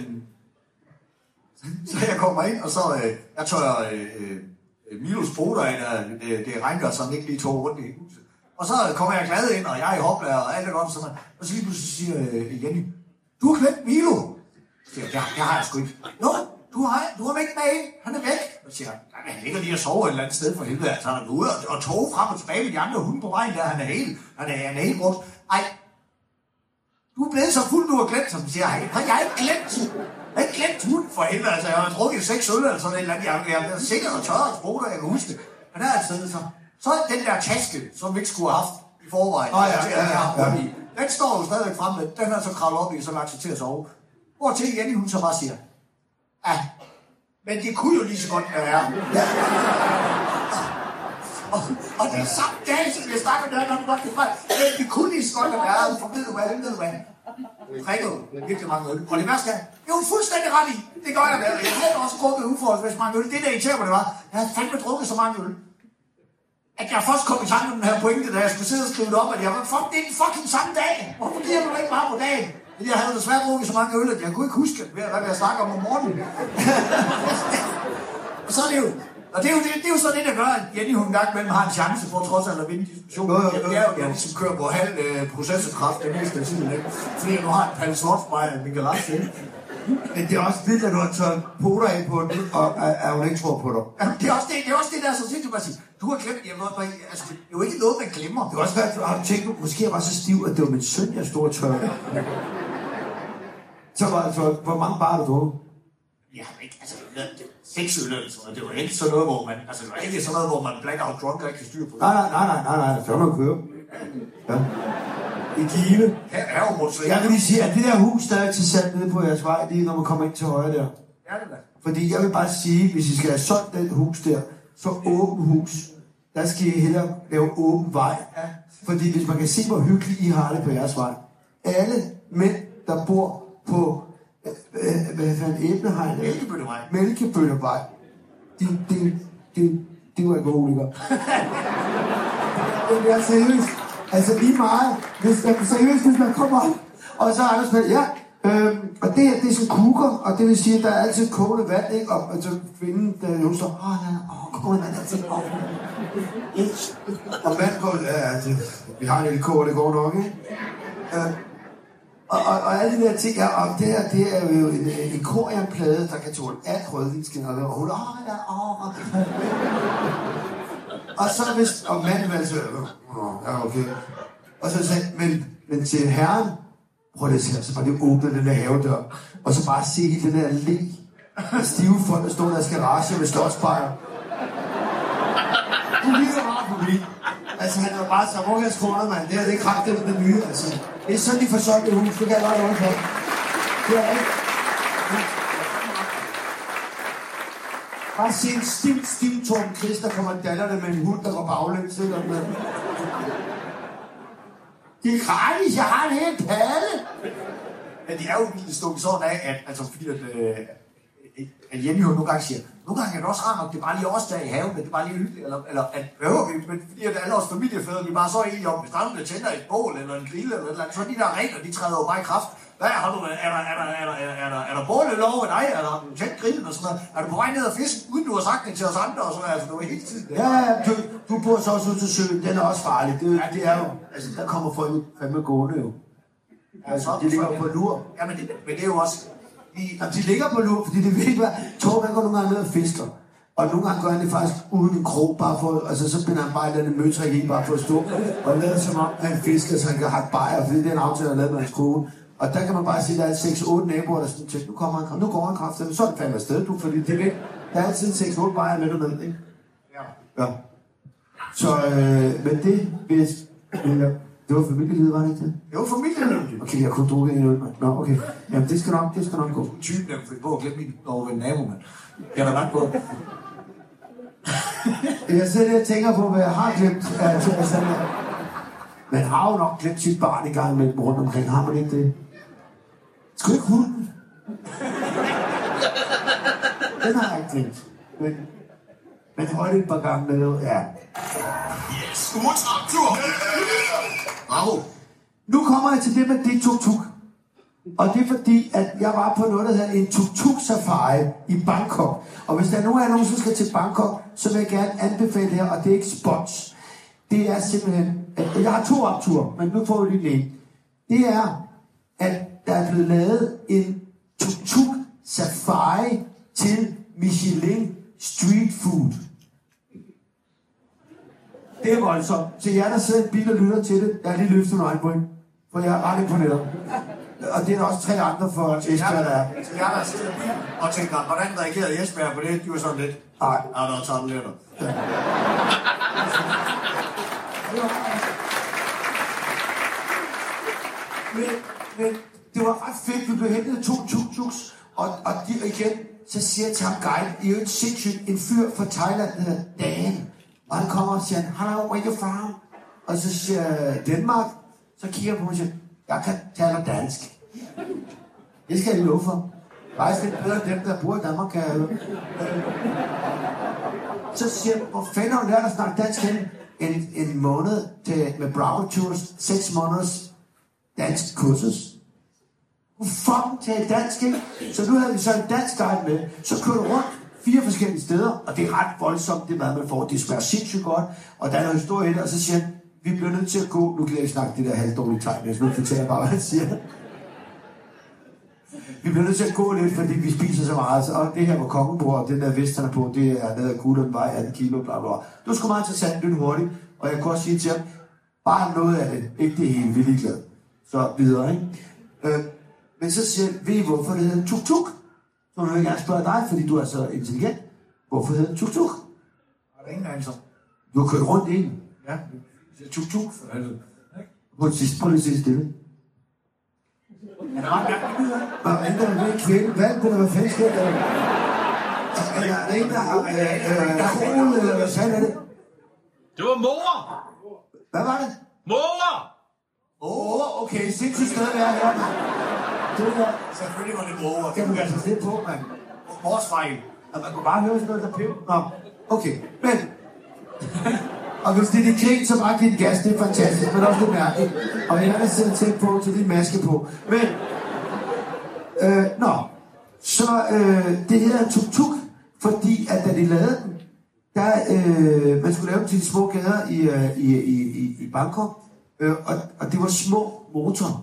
[SPEAKER 4] så jeg kommer ind, og så øh, jeg tør øh, øh, Milos poter af, der det, det regner, så han ikke lige tog rundt i huset. Og så kommer jeg glad ind, og jeg er i hopla, og alt er godt, sådan, og så lige pludselig siger øh, Jenny, du har glemt Milo. Så siger jeg, det, det har jeg sgu ikke. Nå, du har, du har væk med, han er væk. Så siger jeg, han ligger lige og sover et eller andet sted for helvede, altså han er ude og, og tog frem og tilbage med de andre hunde på vejen der, han er helt, han er, han er helt brugt. Ej, du er blevet så fuld, du har glemt, som siger, jeg har ikke glemt. Jeg har ikke glemt hunden for helvede, altså jeg har drukket seks øl eller sådan et eller andet, jeg, jeg er sikkert og tørret og sprutter, jeg kan huske det. Men der er et sted, så. Så er den der taske, som vi ikke skulle have haft i forvejen, oh, ja, ja, ja, ja. Den står jo stadigvæk fremme, den er så kravlet op i, så lagt sig til at sove. Hvor til Jenny, hun så bare siger, ja, men det kunne jo lige så godt være. Ja. Og, og det er samme dag, som jeg snakker med dig, når du godt kan fejl. Men det kunne lige så godt være, for ved du hvad, ved du hvad. Jeg drikker jo virkelig mange øl. Og det værste er, det er jo fuldstændig ret i. Det gør jeg med. Jeg havde også drukket uforholdsvis mange øl. Det der irriterer mig, det var, jeg havde fandme drukket så mange øl. At jeg først kom i tanke om den her pointe, da jeg skulle sidde og skrive det op, at jeg var, fuck, det er den fucking samme dag. Hvorfor giver du det ikke bare på dagen? Jeg havde desværre drukket så mange øl, at jeg kunne ikke huske, hvad jeg snakker om om morgenen. Og så er det jo, og det er jo, det, det er jo så det, der gør, at Jenny hun gang mellem har en chance for trods alt at vinde diskussionen. Det er jo, at jeg ligesom kører på halv øh, processorkraft, det meste af tiden, ikke? Fordi jeg nu har en palle slotsbejer af min garage, ikke?
[SPEAKER 3] Men det er også vildt, at du har tørret poter af på den, og at hun ikke tror på dig.
[SPEAKER 4] Ja, det, er også det, det er også det der, så sindssygt at sige, du har glemt, jeg må, altså, det er jo ikke noget, man glemmer.
[SPEAKER 3] Det er også været, har du tænkt, måske jeg var så stiv, at det var min søn, jeg stod og tørrede. Så var altså, hvor mange bar har du drukket?
[SPEAKER 4] Ja, ikke, altså, seks øl eller sådan noget, det var ikke sådan noget, hvor man, altså, det var ikke sådan noget, hvor man blackout drunk og ikke kan styre på det.
[SPEAKER 3] Nej, nej, nej, nej, nej, så er man køre. Ja. I Give.
[SPEAKER 4] Her er jo måske.
[SPEAKER 3] Jeg vil lige sige, at det der hus, der er til salg nede på jeres vej, lige når man kommer ind til højre der.
[SPEAKER 4] Ja, det er.
[SPEAKER 3] Fordi jeg vil bare sige, hvis I skal have solgt den hus der, så åben hus, der skal I hellere lave åben vej. Ja. Fordi hvis man kan se, hvor hyggeligt I har det på jeres vej. Alle mænd, der bor på, øh, øh, hvad fanden, Æblehegn?
[SPEAKER 4] Mælkebøttevej.
[SPEAKER 3] Mælkebøttevej. De, de, de, de var alkoholikere. Det er seriøst. Altså lige meget, hvis man seriøst, hvis man kommer op, og så er der sådan, ja, øhm, og det her, det er sådan kukker, og det vil sige, at der er altid kogende vand, ikke? Og, og så kvinden, der jo står, åh, ja, åh, kogende vand, altid, åh. Og vand går, ja, det, vi har en lille koger, det går nok, ikke? Øh, og, og, og alle de der ting, ja, og det her, det er jo en, en korianplade, der kan tåle alt rødvinskin, og hun, åh, ja, åh, og så hvis, og manden var altså, ja, okay. Og så sagde men, men til herren, prøv det her, så bare lige åbne den der havedør, og så bare se hele den der le, stive folk, der står i deres garage med slotspejer. Du ligger bare forbi. Altså, han var bare så, hvor jeg skåret, mand. Det her, det er kraftigt med den nye, altså. Det er sådan, de får solgt det hus, det kan jeg bare noget for. Det er ikke. Bare se en stiv, stiv Torben Chris, der kommer daller det med en hund, der går baglæns. Det er gratis, jeg har en hel palle.
[SPEAKER 4] Men det er jo vildt stukket sådan af, at, altså, fordi at, øh, at Jenny jo nogle gange siger, nogle gange er det også rart nok, det er bare lige os der i haven, men det er bare lige hyggeligt, eller, eller at behøver vi, men fordi at alle os familiefædre, vi er bare så enige om, hvis der er nogen, der tænder et bål, eller en grill, eller et eller andet, så de der regler, de træder jo bare i kraft. Hvad har du, er der, er der, er der, er der, er der, er der bål eller over dig, eller har du tændt grillen og sådan noget? Er du på vej ned og fiske, uden du har sagt det til os andre, og sådan, altså, du er hele tiden.
[SPEAKER 3] Ja, du, du bor så også ud til søen, den er også farlig. Det, ja, det er jo, altså, der kommer folk fandme gående jo. Altså, de ligger på lur.
[SPEAKER 4] Ja, men det, men det er jo også...
[SPEAKER 3] De, jamen, de ligger på lur, fordi det ved ikke hvad. Torben, han går nogle gange ned og fisker. Og nogle gange gør han det faktisk uden en krog, bare for, altså så binder han bare et eller andet møtrik i, bare for at stå. Og lader som om, han fisker, så han kan hakke bajer, fordi det er en aftale, han har lavet med hans kone. Og der kan man bare sige, at der er seks otte naboer, der sådan tænker, nu kommer han, nu går han kraftigt, så er det fandme afsted, du, fordi det er væk. Der er altid seks otte bajer med dernede, ikke? Ja. Ja. Så, øh, men det, hvis, øh, det var familielivet, var det ikke det?
[SPEAKER 4] Det var familielivet.
[SPEAKER 3] Okay, jeg kunne drukke en øl, mand. Nå, okay. Jamen, det skal nok, det skal nok gå.
[SPEAKER 4] Typen, jeg kunne finde på at glemme min over ved nabo, mand. Jeg har da ret på.
[SPEAKER 3] Jeg sidder der og tænker på, hvad jeg har glemt. Altså, man har jo nok glemt sit barn i gang med rundt omkring. Har man ikke det? Skal ikke hunden? Den har jeg ikke glemt. Men, men højde et par gange med noget. Ja.
[SPEAKER 5] Yes, ugens optur.
[SPEAKER 4] Bravo.
[SPEAKER 3] Nu kommer jeg til det med det tuk-tuk. Og det er fordi, at jeg var på noget, der hedder en tuk-tuk-safari i Bangkok. Og hvis der nu er nogen, som skal til Bangkok, så vil jeg gerne anbefale her, og det er ikke spots. Det er simpelthen... At jeg har to opture, men nu får vi lige en. Det er, at der er blevet lavet en tuk-tuk-safari til Michelin Street Food. Det er voldsomt. Så jer, der sidder i bil og lytter til det, jeg har lige løftet en øjenbryn. For jeg er ret imponeret. Og det er der også tre andre for Esbjerg, der er.
[SPEAKER 4] Så jeg der sidder og tænker, hvordan reagerede Esbjerg på det? De var sådan lidt.
[SPEAKER 3] Nej.
[SPEAKER 4] Ja, der tager den lidt. Ja.
[SPEAKER 3] Men, men det var ret fedt, vi blev hentet to tuk-tuks, og, og de, igen, så siger jeg til ham guide, I er jo et sindssygt, en fyr fra Thailand, der hedder Dan. Og han kommer og siger, hello, where you from? Og så siger jeg, Danmark. Så kigger jeg på mig og siger, jeg kan tale dansk. Det skal jeg love for. Faktisk lidt bedre end dem, der bor i Danmark, kan jeg høre. Så siger jeg, hvor fanden har du lært at snakke dansk hen? En, en måned til, med Bravo Tours, seks måneders dansk kursus. Fucking tale dansk, ikke? Så nu havde vi så en dansk guide med. Så kørte rundt fire forskellige steder, og det er ret voldsomt, det mad, man får. Det smager sindssygt godt, og der er noget historie i det, og så siger han, vi bliver nødt til at gå. Nu kan jeg ikke snakke det der halvdårlige tegn, så nu fortæller jeg bare, hvad han siger. Vi bliver nødt til at gå lidt, fordi vi spiser så meget. Og det her, hvor kongen bor, og den der vest, han er på, det er nede af Gudlund Vej, atten kilo, bla bla. Det var sgu meget interessant, lidt hurtigt. Og jeg kunne også sige til ham, bare noget af det, ikke det hele, vi er ligeglade. Så videre, ikke? Øh, men så siger jeg, ved I hvorfor det hedder tuk-tuk? Så vil jeg gerne spørge dig, fordi du er så intelligent. Hvorfor hedder det tuk-tuk?
[SPEAKER 4] Er der ingen ansvar?
[SPEAKER 3] Du har kørt rundt i den.
[SPEAKER 4] Ja, det er tuk-tuk.
[SPEAKER 3] Prøv lige at sige stille.
[SPEAKER 4] Er der ret mærkeligt?
[SPEAKER 3] Og er der med kvæle vand, eller hvad fanden sker der? Er der en, der har kål, eller hvad fanden er det?
[SPEAKER 2] Det var mor!
[SPEAKER 3] Hvad var det?
[SPEAKER 2] Mor!
[SPEAKER 3] Åh, oh, okay, sindssygt sted at være her. Det er...
[SPEAKER 4] Selvfølgelig var det måger.
[SPEAKER 3] Kan du gøre sig lidt på, mand?
[SPEAKER 4] Vores fejl.
[SPEAKER 3] Og man kunne bare høre sådan noget, der pæv. Nå, okay, men... Og hvis det er dit krig, så bare giv den gas, det er fantastisk, men også lidt mærkeligt. Og jeg har siddet tæt på, til din maske på. Men... Øh, nå, så øh, det hedder tuk-tuk, fordi at da de lavede den, der, øh, man skulle lave den til de små gader i, øh, i, i, i Bangkok, øh, og, og det var små motorer.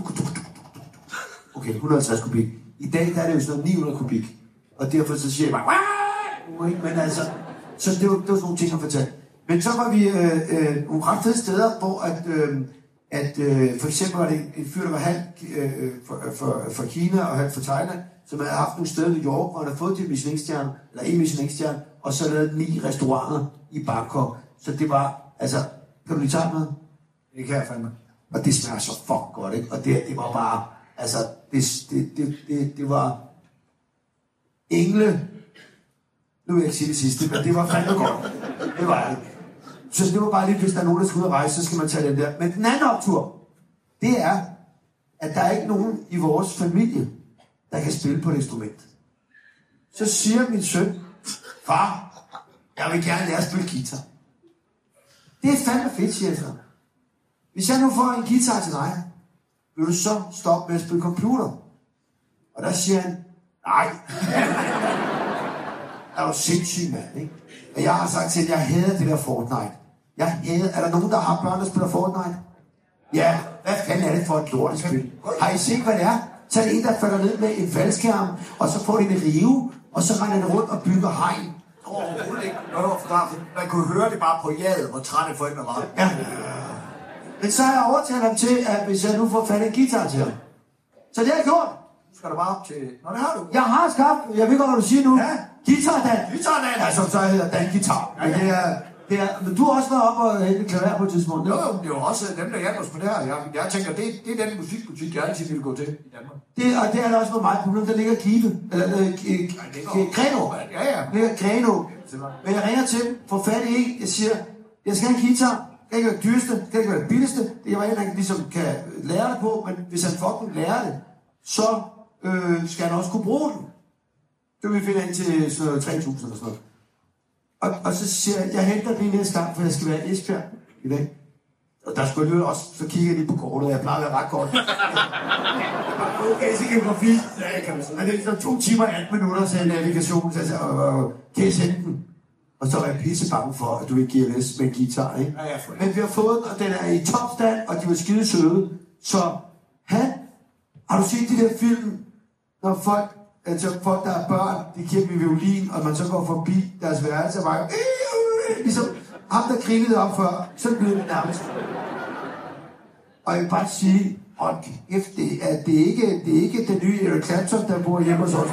[SPEAKER 3] Okay, et hundrede og halvtreds kubik. I dag der er det jo sådan ni hundrede kubik, og derfor så siger jeg bare, men altså, så det var, det var sådan nogle ting, jeg fortalte. Men så var vi øh, øh, nogle ret fede steder, hvor at, øh, at øh, for eksempel var det en fyr, der var halv øh, for, for, for Kina og halv for Thailand, som havde haft nogle steder i New York, hvor han havde fået til Michelin-stjerne, eller en Michelin-stjerne, og så lavede ni restauranter i Bangkok. Så det var, altså, kan du lige tage med?
[SPEAKER 4] Det kan jeg fandme.
[SPEAKER 3] Og det smager så fucking godt, ikke? Og det, det var bare, altså, det, det, det, det, det var engle. Nu vil jeg ikke sige det sidste, men det var fandme godt. Det var det. Så det var bare lige, hvis der er nogen, der skal ud og rejse, så skal man tage den der. Men den anden optur, det er, at der er ikke nogen i vores familie, der kan spille på et instrument. Så siger min søn, far, jeg vil gerne lære at spille guitar. Det er fandme fedt, siger jeg så. Hvis jeg nu får en guitar til dig, vil du så stoppe med at spille computer? Og der siger han, nej. Der er jo sindssyg, mand, ikke? Og jeg har sagt til, at jeg hader det der Fortnite. Jeg hader... Er der nogen, der har børn, der spiller Fortnite? Ja, hvad fanden er det for et lortespil? Har I set, hvad det er? Så er det en, der falder ned med en faldskærm, og så får de en rive, og så render den rundt og bygger hegn.
[SPEAKER 4] Overhovedet ikke. Man kunne høre det bare på jadet, hvor trætte forældre var.
[SPEAKER 3] Ja. Men så har jeg overtalt ham til, at hvis jeg nu får fat en guitar til ham. Så det har jeg gjort.
[SPEAKER 4] Nu skal du bare op til... Nå, det har du.
[SPEAKER 3] Jeg har skabt, jeg ved godt, hvad du siger nu.
[SPEAKER 4] Ja.
[SPEAKER 3] Guitar Dan.
[SPEAKER 4] Guitar Dan.
[SPEAKER 3] Ja, som så hedder Dan Guitar.
[SPEAKER 4] Ja, ja.
[SPEAKER 3] Men det er, det er, men du har også været oppe og hente klaver på et tidspunkt.
[SPEAKER 4] Jo, jo, det er jo også dem, der hjalp os på det her. Jeg, jeg tænker, det, det er den musikbutik, jeg altid ville gå til i Danmark.
[SPEAKER 3] Det, og det er der også med mig problem, der ligger Give. Eller øh, Greno.
[SPEAKER 4] Ja, ja.
[SPEAKER 3] Det ligger Greno. Men jeg ringer til dem, får fat i en, jeg siger, jeg skal have en guitar. Det kan ikke være det dyreste, det kan ikke være det billigste. Det kan være en, han ligesom kan lære det på, men hvis han fucking lærer det, så øh, skal han også kunne bruge den. Det vil vi finde ind til sådan tre tusind eller sådan noget. Og, og så siger jeg, jeg henter den næste gang, for jeg skal være i Esbjerg i dag. Og der skulle jeg også, så kiggede jeg lige på kortet, og jeg plejer at være ret godt. Okay, så geografi. Ja, kan man sige. Men det er så to timer og atten minutter til navigationen, så jeg sagde, kan jeg sende den? Og så var jeg pisse bange for, at du ikke giver læs med en guitar, ikke?
[SPEAKER 4] Ja, ja,
[SPEAKER 3] men vi har fået den, og den er i topstand, og de var skide søde. Så han, har du set de der film, når folk, altså folk, der er børn, de kigger med violin, og man så går forbi deres værelse, og bare, ligesom ham, der grinede op før, så lyder det nærmest. Og jeg vil bare sige, og kæft, det er, det er ikke, det er ikke den nye Eric Clapton, der bor hjemme hos os.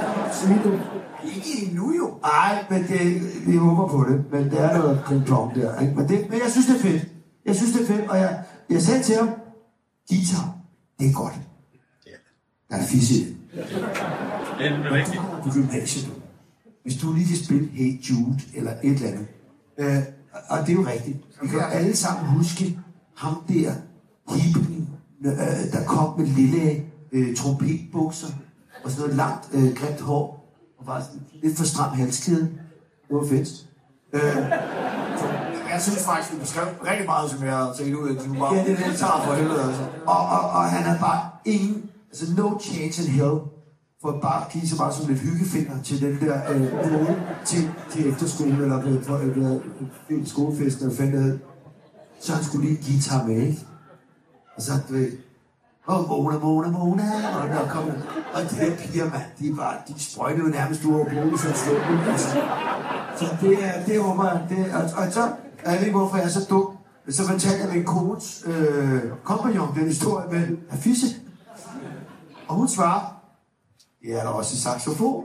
[SPEAKER 4] Ikke endnu jo.
[SPEAKER 3] Nej, men det, vi håber på det. Men det er noget ping-pong der, ikke? Men, det, men jeg synes, det er fedt. Jeg synes, det er fedt, og jeg, jeg sagde til ham, guitar, det er godt. Der er fisse i det.
[SPEAKER 2] Det er rigtigt.
[SPEAKER 3] Du kan matche det. Hvis du lige kan spille Hey Jude, eller et eller andet. Øh, og det er jo rigtigt. Vi kan alle sammen huske ham der, hippen, øh, der kom med lille øh, trompetbukser, og sådan noget langt, øh, grimt hår. Og bare sådan lidt for stram halskæde. Det var fedt. Øh,
[SPEAKER 4] jeg synes faktisk, du beskrev rigtig meget, som jeg har set ud af. Du var
[SPEAKER 3] ja, det er det.
[SPEAKER 4] tager for helvede, altså.
[SPEAKER 3] Og, og, og han er bare ingen, altså no chance in hell, for at bare give så meget som lidt hyggefinger til den der øh, brode til, til efterskole, eller på et øh, skolefest, eller fandt det. Så han skulle lige give guitar med, ikke? Og så, du ved, og Mona, Mona, Mona, og der kom, og de der piger, mand, de bare, de sprøjtede jo nærmest ud over broen, så slå dem, altså. Så det er, det håber jeg, det er, og, og så, jeg ved ikke, hvorfor jeg er så dum, men så fortalte jeg min kones øh, kompagnon, den historie med Afisse. Og hun svarer, det er der også i saxofon.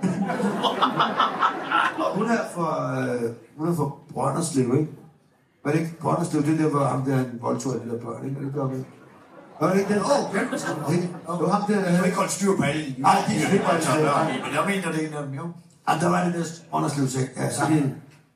[SPEAKER 3] Og hun er fra, øh, hun er fra Brønderslev, ikke? Var det ikke Brønderslev, det der, hvor ham der en voldtog af de der børn, ikke? Var det gør med? Var det ikke den? Åh, oh, det var ham der...
[SPEAKER 4] Jeg har ikke holdt styr på alle.
[SPEAKER 3] Nej, de er ikke holdt styr på alle.
[SPEAKER 4] Men jeg mener, det er en af dem, jo.
[SPEAKER 3] Ja, der var det der Brønderslev, ja, så det...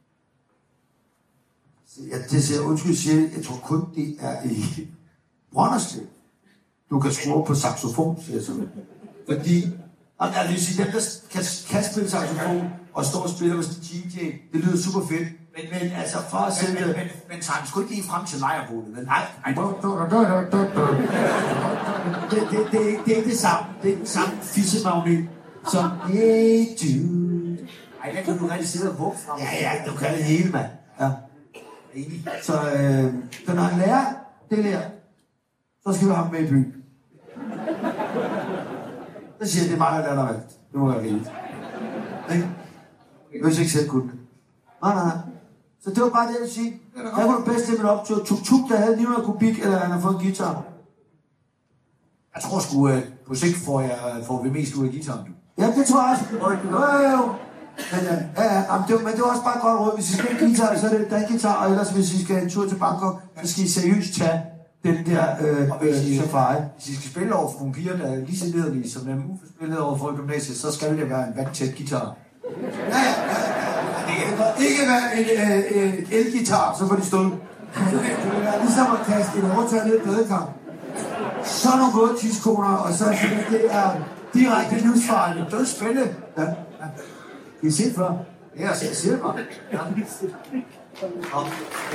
[SPEAKER 3] Ja, det siger, undskyld, siger jeg, jeg tror kun, det er i Brønderslev. Du kan skrue på saxofon, siger jeg så. Fordi, og jeg vil sige, dem der kan, kan spille saxofon og står og spiller med sådan en D J, det lyder super fedt. Men, men altså, for at sætte...
[SPEAKER 4] Men, men, men, men tager den sgu ikke lige frem til lejrbålet, vel?
[SPEAKER 3] Nej, nej. Det, det, det, det, det er ikke det samme. Det er ikke den samme fissemagnet som hey dude.
[SPEAKER 4] Ej, der kan du rigtig sidde og vugge frem.
[SPEAKER 3] Ja, ja, du kan det hele, mand. Ja. Så, øh, så når han lærer det der, så skal vi have ham med i byen. Så siger jeg, det er mig, der lærer dig valgt. Det må være rigeligt. Ikke? Jeg vil ikke selv kunne det. Nej, nej, nej. Så det var bare det, jeg vil sige. Jeg var det bedste i min optur. Tuk-tuk, der havde ni hundrede kubik, eller han har fået en guitar.
[SPEAKER 4] Jeg tror sgu, at på sigt får, jeg, får vi mest ud af guitaren.
[SPEAKER 3] Ja, det tror jeg også. Jo, jo, jo. Men, ja, ja, ja, det, men det var også bare et godt råd. Hvis I skal have guitar, så er det den guitar, og ellers hvis I skal en tur til Bangkok, så skal I seriøst tage den der øh,
[SPEAKER 4] og hvis I,
[SPEAKER 3] safari.
[SPEAKER 4] Hvis I skal spille over for nogle piger, der er lige så lederlige, som dem Uffe spillede over for i gymnasiet, så skal det være en vandtæt guitar.
[SPEAKER 3] Ja, ja, ja. Det kan ikke være en øh, øh, elgitar, så får de stået. Det vil være ligesom at kaste en overtøj ned i badekamp. Så nogle våde tidskoner, og så det er direkte livsfarligt.
[SPEAKER 4] Det er spændende.
[SPEAKER 3] Ja. Ja. Det er set før.
[SPEAKER 4] Ja, jeg siger det bare. Ja. Og,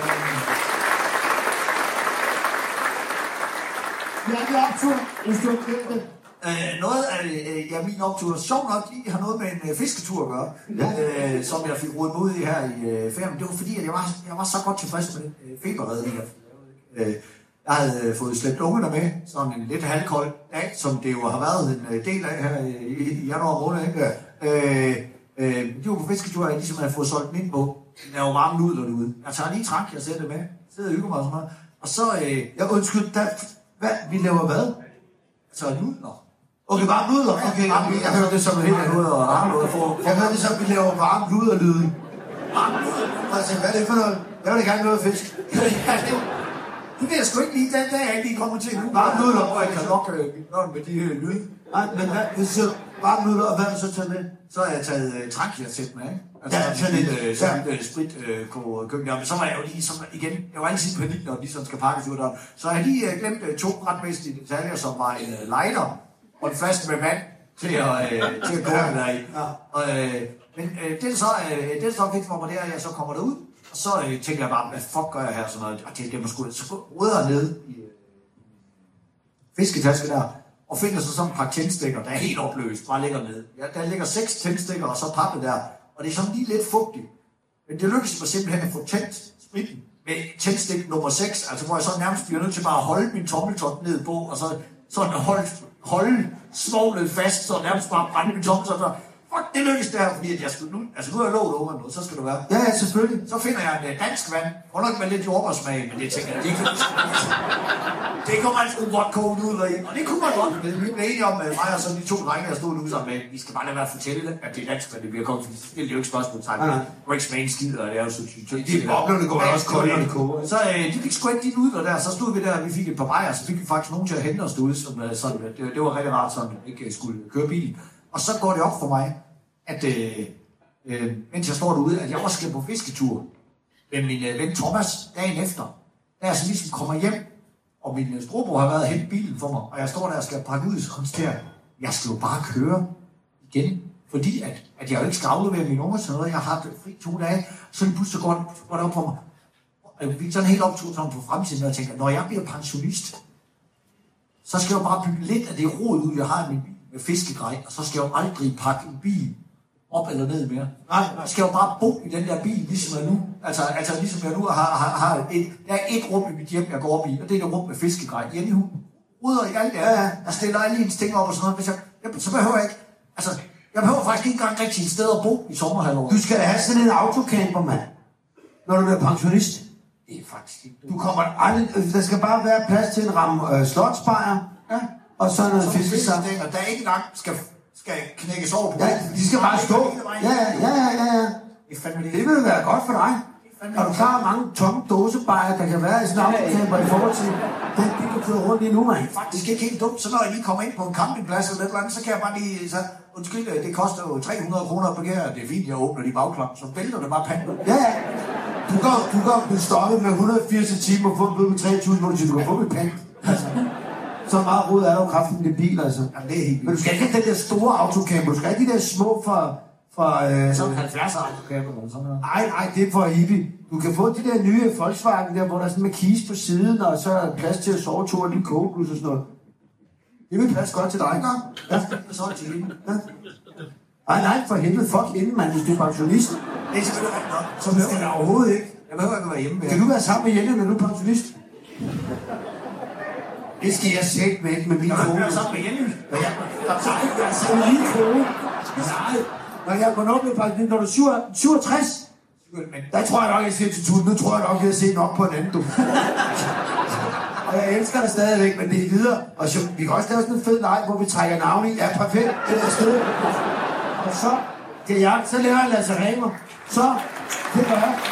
[SPEAKER 3] Ja, det er optur, hvis du har glemt det.
[SPEAKER 4] Øh, noget af øh, ja, min optur, sjovt nok, lige har noget med en øh, fisketur at gøre, ja. øh, som jeg fik rodet mod i her i øh, ferien. Det var fordi, at jeg var, jeg var så godt tilfreds med den øh, feberredning. Øh, jeg havde øh, fået slæbt ungerne med, sådan en lidt halvkold dag, som det jo har været en øh, del af her i, i, i januar måned. Ikke? Øh, øh, de var på fisketur, jeg ligesom havde fået solgt den ind på. Der var varme nudler derude. Jeg tager lige træk, jeg sætter det med, sidder og hygger mig og sådan noget. Og så, øh,
[SPEAKER 3] Jeg undskyld, der, hvad, vi laver hvad?
[SPEAKER 4] så nudler.
[SPEAKER 3] Okay, varme nudler. Okay, jeg, jeg hørte det som en helt anden.
[SPEAKER 4] Noget og varme noget for.
[SPEAKER 3] Jeg hørte det som, vi laver varme luderlyde.
[SPEAKER 4] Varme nudler.
[SPEAKER 3] Altså, hvad er det for noget? Jeg vil da gerne noget fisk.
[SPEAKER 4] Ja, det, det ved jeg sgu ikke lige, den dag jeg ikke lige kommer til nu.
[SPEAKER 3] Varme nudler.
[SPEAKER 4] Og jeg kan nok øh, børn med de her lyde.
[SPEAKER 3] Nej, men hvad, hvis så varme nudler, og hvad har du så taget med?
[SPEAKER 4] Så har jeg taget øh, trækjærsæt med, ikke? Altså,
[SPEAKER 3] Ja,
[SPEAKER 4] sådan
[SPEAKER 3] sådan
[SPEAKER 4] lidt,
[SPEAKER 3] lidt,
[SPEAKER 4] øh, sådan
[SPEAKER 3] ja.
[SPEAKER 4] lidt øh, sprit øh, på køkkenet. Men så var jeg jo lige, som, igen, jeg var altid i panik, når de sådan skal pakkes ud der. Så har jeg lige øh, glemt øh, to ret væsentlige detaljer, som var en øh, lighter og en flaske med vand til at, øh, til at koge der i. Og, øh, men øh, det er så, øh, det er så vigtigt for mig, det er, at jeg så kommer derud. Og så øh, tænker jeg bare, hvad fuck gør jeg her? Sådan noget. Og det, det må sgu... Så rydder jeg ned i øh, fisketaske der, og finder så sådan et par tændstikker, der er helt opløst, bare ligger nede. Ja, der ligger seks tændstikker, og så pappe der. Og det er sådan lige lidt fugtigt. Men det lykkes mig simpelthen at få tændt spritten med tændstik nummer seks, altså hvor jeg så nærmest bliver nødt til bare at holde min tommeltot ned på, og så sådan holde, holde svoglet fast, så nærmest bare brænde min tommeltot. Så fuck, det lykkes der, fordi at jeg skulle nu, altså nu har jeg lovet ungerne noget, så skal du være.
[SPEAKER 3] Ja, ja, selvfølgelig.
[SPEAKER 4] Så finder jeg en uh, dansk vand, og nok med lidt jordbærsmag, men det tænker jeg, det kan det kunne man sgu godt koge ud af, og det kunne man godt. Vi blev enige om, uh, mig og så de to drenge, der stod ude sammen med, vi skal bare lade være at fortælle det, at det er dansk, hvad det bliver kommet, for det er jo ikke spørgsmål til.
[SPEAKER 3] Nej.
[SPEAKER 4] Du ikke smage en skid, og det er jo så tydeligt.
[SPEAKER 3] De boblerne går også koldt, når det koger.
[SPEAKER 4] Så uh, de fik sgu ikke dit ud, og der, så stod vi der, og vi fik et par bajer, så fik vi faktisk nogen til at hente os derude, som uh, sådan, det, det var rigtig rart, sådan, ikke uh, skulle køre bilen. Og så går det op for mig, at øh, øh, mens jeg står derude, at jeg også skal på fisketur med min øh, ven Thomas dagen efter. Da jeg så ligesom kommer hjem, og min øh, storebror har været og hentet bilen for mig, og jeg står der og skal pakke ud, så konstaterer jeg skal jo bare køre igen, fordi at, at jeg jo ikke skal aflevere mine unger til noget. Jeg har haft fri to dage, så lige pludselig går det, går det op for mig. Jeg fik sådan helt optog sådan på fremtiden, og jeg tænker, når jeg bliver pensionist, så skal jeg jo bare bygge lidt af det rod ud, jeg har i min bil med fiskegrej, og så skal jeg jo aldrig pakke en bil op eller ned mere. Nej, jeg skal jo bare bo i den der bil, ligesom jeg nu. Altså, altså ligesom jeg nu har, har, har et, der er et rum i mit hjem, jeg går op i, og det er det rum med fiskegrej. Jenny, hun rydder i alt det her. Jeg stiller alle hendes ting op og sådan noget. Hvis jeg, jeg, så behøver jeg ikke, altså, jeg behøver faktisk ikke engang rigtig et sted at bo i sommerhalvåret.
[SPEAKER 3] Du skal da have sådan en autocamper, mand, når du bliver pensionist.
[SPEAKER 4] Det er faktisk ikke.
[SPEAKER 3] Du kommer aldrig, der skal bare være plads til en ramme øh, slotsbajer, ja, og så noget fiskesang.
[SPEAKER 4] Der er ikke engang skal skal knækkes over på.
[SPEAKER 3] Ja, de skal bare stå. Ja, ja, ja, ja, ja. Det vil være godt for dig. Og du klarer mange tomme dåsebajer, der kan være i sådan en autocamper i forhold til den bil, du kører rundt i nu, mand.
[SPEAKER 4] Faktisk ikke helt dumt, så når jeg lige kommer ind på en campingplads eller et eller andet, så kan jeg bare lige, så, undskyld, det koster jo tre hundrede kroner at parkere, det er fint, jeg åbner de bagklam, så vælter det bare panden.
[SPEAKER 3] Ja, ja. Du kan, du kan blive stoppet med et hundrede og firs timer og få en bøde på tre tusind, hvor du siger, du kan få mit pand. Altså. Så meget rod er der jo kraften i din bil, altså.
[SPEAKER 4] Jamen, det er helt.
[SPEAKER 3] Men du skal ikke have den der store autocamper, du skal have de der små fra... fra øh,
[SPEAKER 4] sådan halvfjerdser autocamper eller sådan noget.
[SPEAKER 3] Nej, nej, det er for hippie. Du kan få de der nye Volkswagen der, hvor der er sådan med kis på siden, og så er der plads til at sove to og lige kogeblus og sådan noget. Det vil passe godt til dig, ikke? Ja,
[SPEAKER 4] så er det til hende.
[SPEAKER 3] Ja. Ej, nej, for helvede, fuck inden, mand, hvis du er pensionist.
[SPEAKER 4] Det er selvfølgelig rigtig nok.
[SPEAKER 3] Så behøver jeg overhovedet ikke.
[SPEAKER 4] Jeg behøver ikke at være hjemme med.
[SPEAKER 3] Kan du være sammen med Jelle, når du er pensionist? Det skal jeg sætte med, ikke med min kone.
[SPEAKER 4] Jeg er sammen med Jenny.
[SPEAKER 3] Ja, jeg er sammen med min kone. Nej, når jeg går op med pensionist, når du er syvogtres, der tror jeg nok, jeg siger til Tut, nu tror jeg nok, jeg ser nok på en anden, du. Og jeg elsker dig stadigvæk, men det er videre. Og så, vi kan også lave sådan en fed leg, hvor vi trækker navne i. Ja, perfekt, det er sted. Og så kan jeg, så laver jeg Lasse Remer. Så, det gør jeg.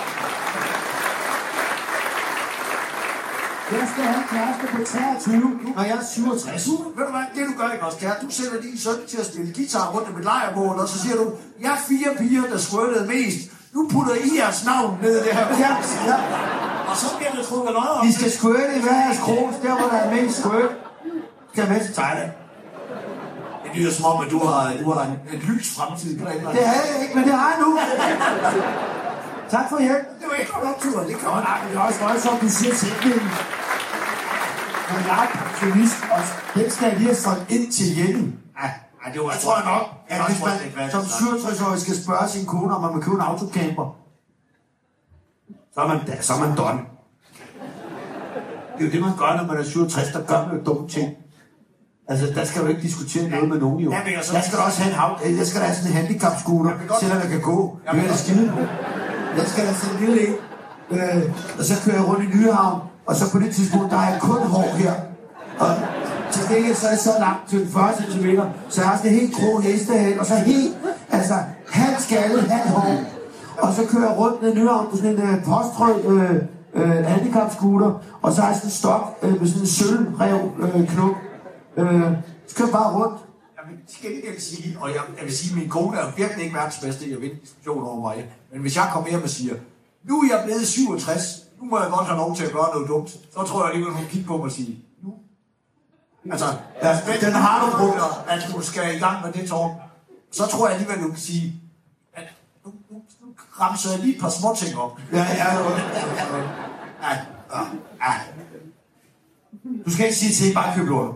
[SPEAKER 3] Jeg skal have en kæreste på treogtyve, og jeg er syvogtres.
[SPEAKER 4] Du, ved du hvad, det du gør ikke også, kære, du sætter din søn til at spille guitar rundt om et lejrbål, og så siger du, jeg er fire piger, der squirtede mest. Nu putter I jeres navn ned i det her.
[SPEAKER 3] Ja, ja.
[SPEAKER 4] Og så bliver det trukket løg om.
[SPEAKER 3] Vi skal squirte i hver jeres krog, der hvor der er mest squirt. Skal jeg med til Thailand?
[SPEAKER 4] Det lyder som om, at du har, du har en, en lys fremtid på den.
[SPEAKER 3] Det har jeg ikke, men det har jeg nu. Tak for hjælp.
[SPEAKER 4] Det var ikke godt optur, det kan man.
[SPEAKER 3] Nej, men det er også voldsomt, du siger sætningen. Når jeg er pensionist, og den skal jeg lige have strømt ind til hjælpen.
[SPEAKER 4] Ja, det var,
[SPEAKER 3] Jeg tror jeg nok, at hvis man som syvogtres-årig skal spørge sin kone, om man vil købe en autocamper, så er man, så er man done. Det er jo det, man gør, når man er syvogtres, der gør man jo dumme ting. Altså, der skal du ikke diskutere noget med nogen, jo. Jeg skal også have en hav, jeg skal da have sådan en handicap-scooter, selvom jeg kan gå. Det er det skide. Jeg skal da sådan en lille en, øh, og så kører jeg rundt i Nyhavn, og så på det tidspunkt, der er jeg kun hår her. Og til gengæld så er det så langt til fyrre centimeter, så jeg har sådan en helt krog hestehæl, og så helt, altså, halv skaldet, halv hår. Og så kører jeg rundt ned i Nyhavn på sådan en øh, postrød øh, øh, handicap-scooter, og så har jeg sådan en stok øh, med sådan en sølvrev øh, knop. Øh, så kører jeg bare rundt.
[SPEAKER 4] Jeg vil skændigt sige, og jeg, jeg vil sige, at min kone er virkelig ikke verdens bedste i at vinde diskussion over mig. Men hvis jeg kommer hjem og siger, nu er jeg blevet syvogtres, nu må jeg godt have lov til at gøre noget dumt, så tror jeg alligevel, hun kigger på mig og siger, nu. Altså, ja, den har du brugt, at du skal i gang med det tårn. Så tror jeg alligevel, du kan sige, at nu, nu, nu ramser jeg lige et par småting op.
[SPEAKER 3] Ja, ja, ja.
[SPEAKER 4] Ja, ja, ja.
[SPEAKER 3] Du skal ikke sige til, bare køb lort.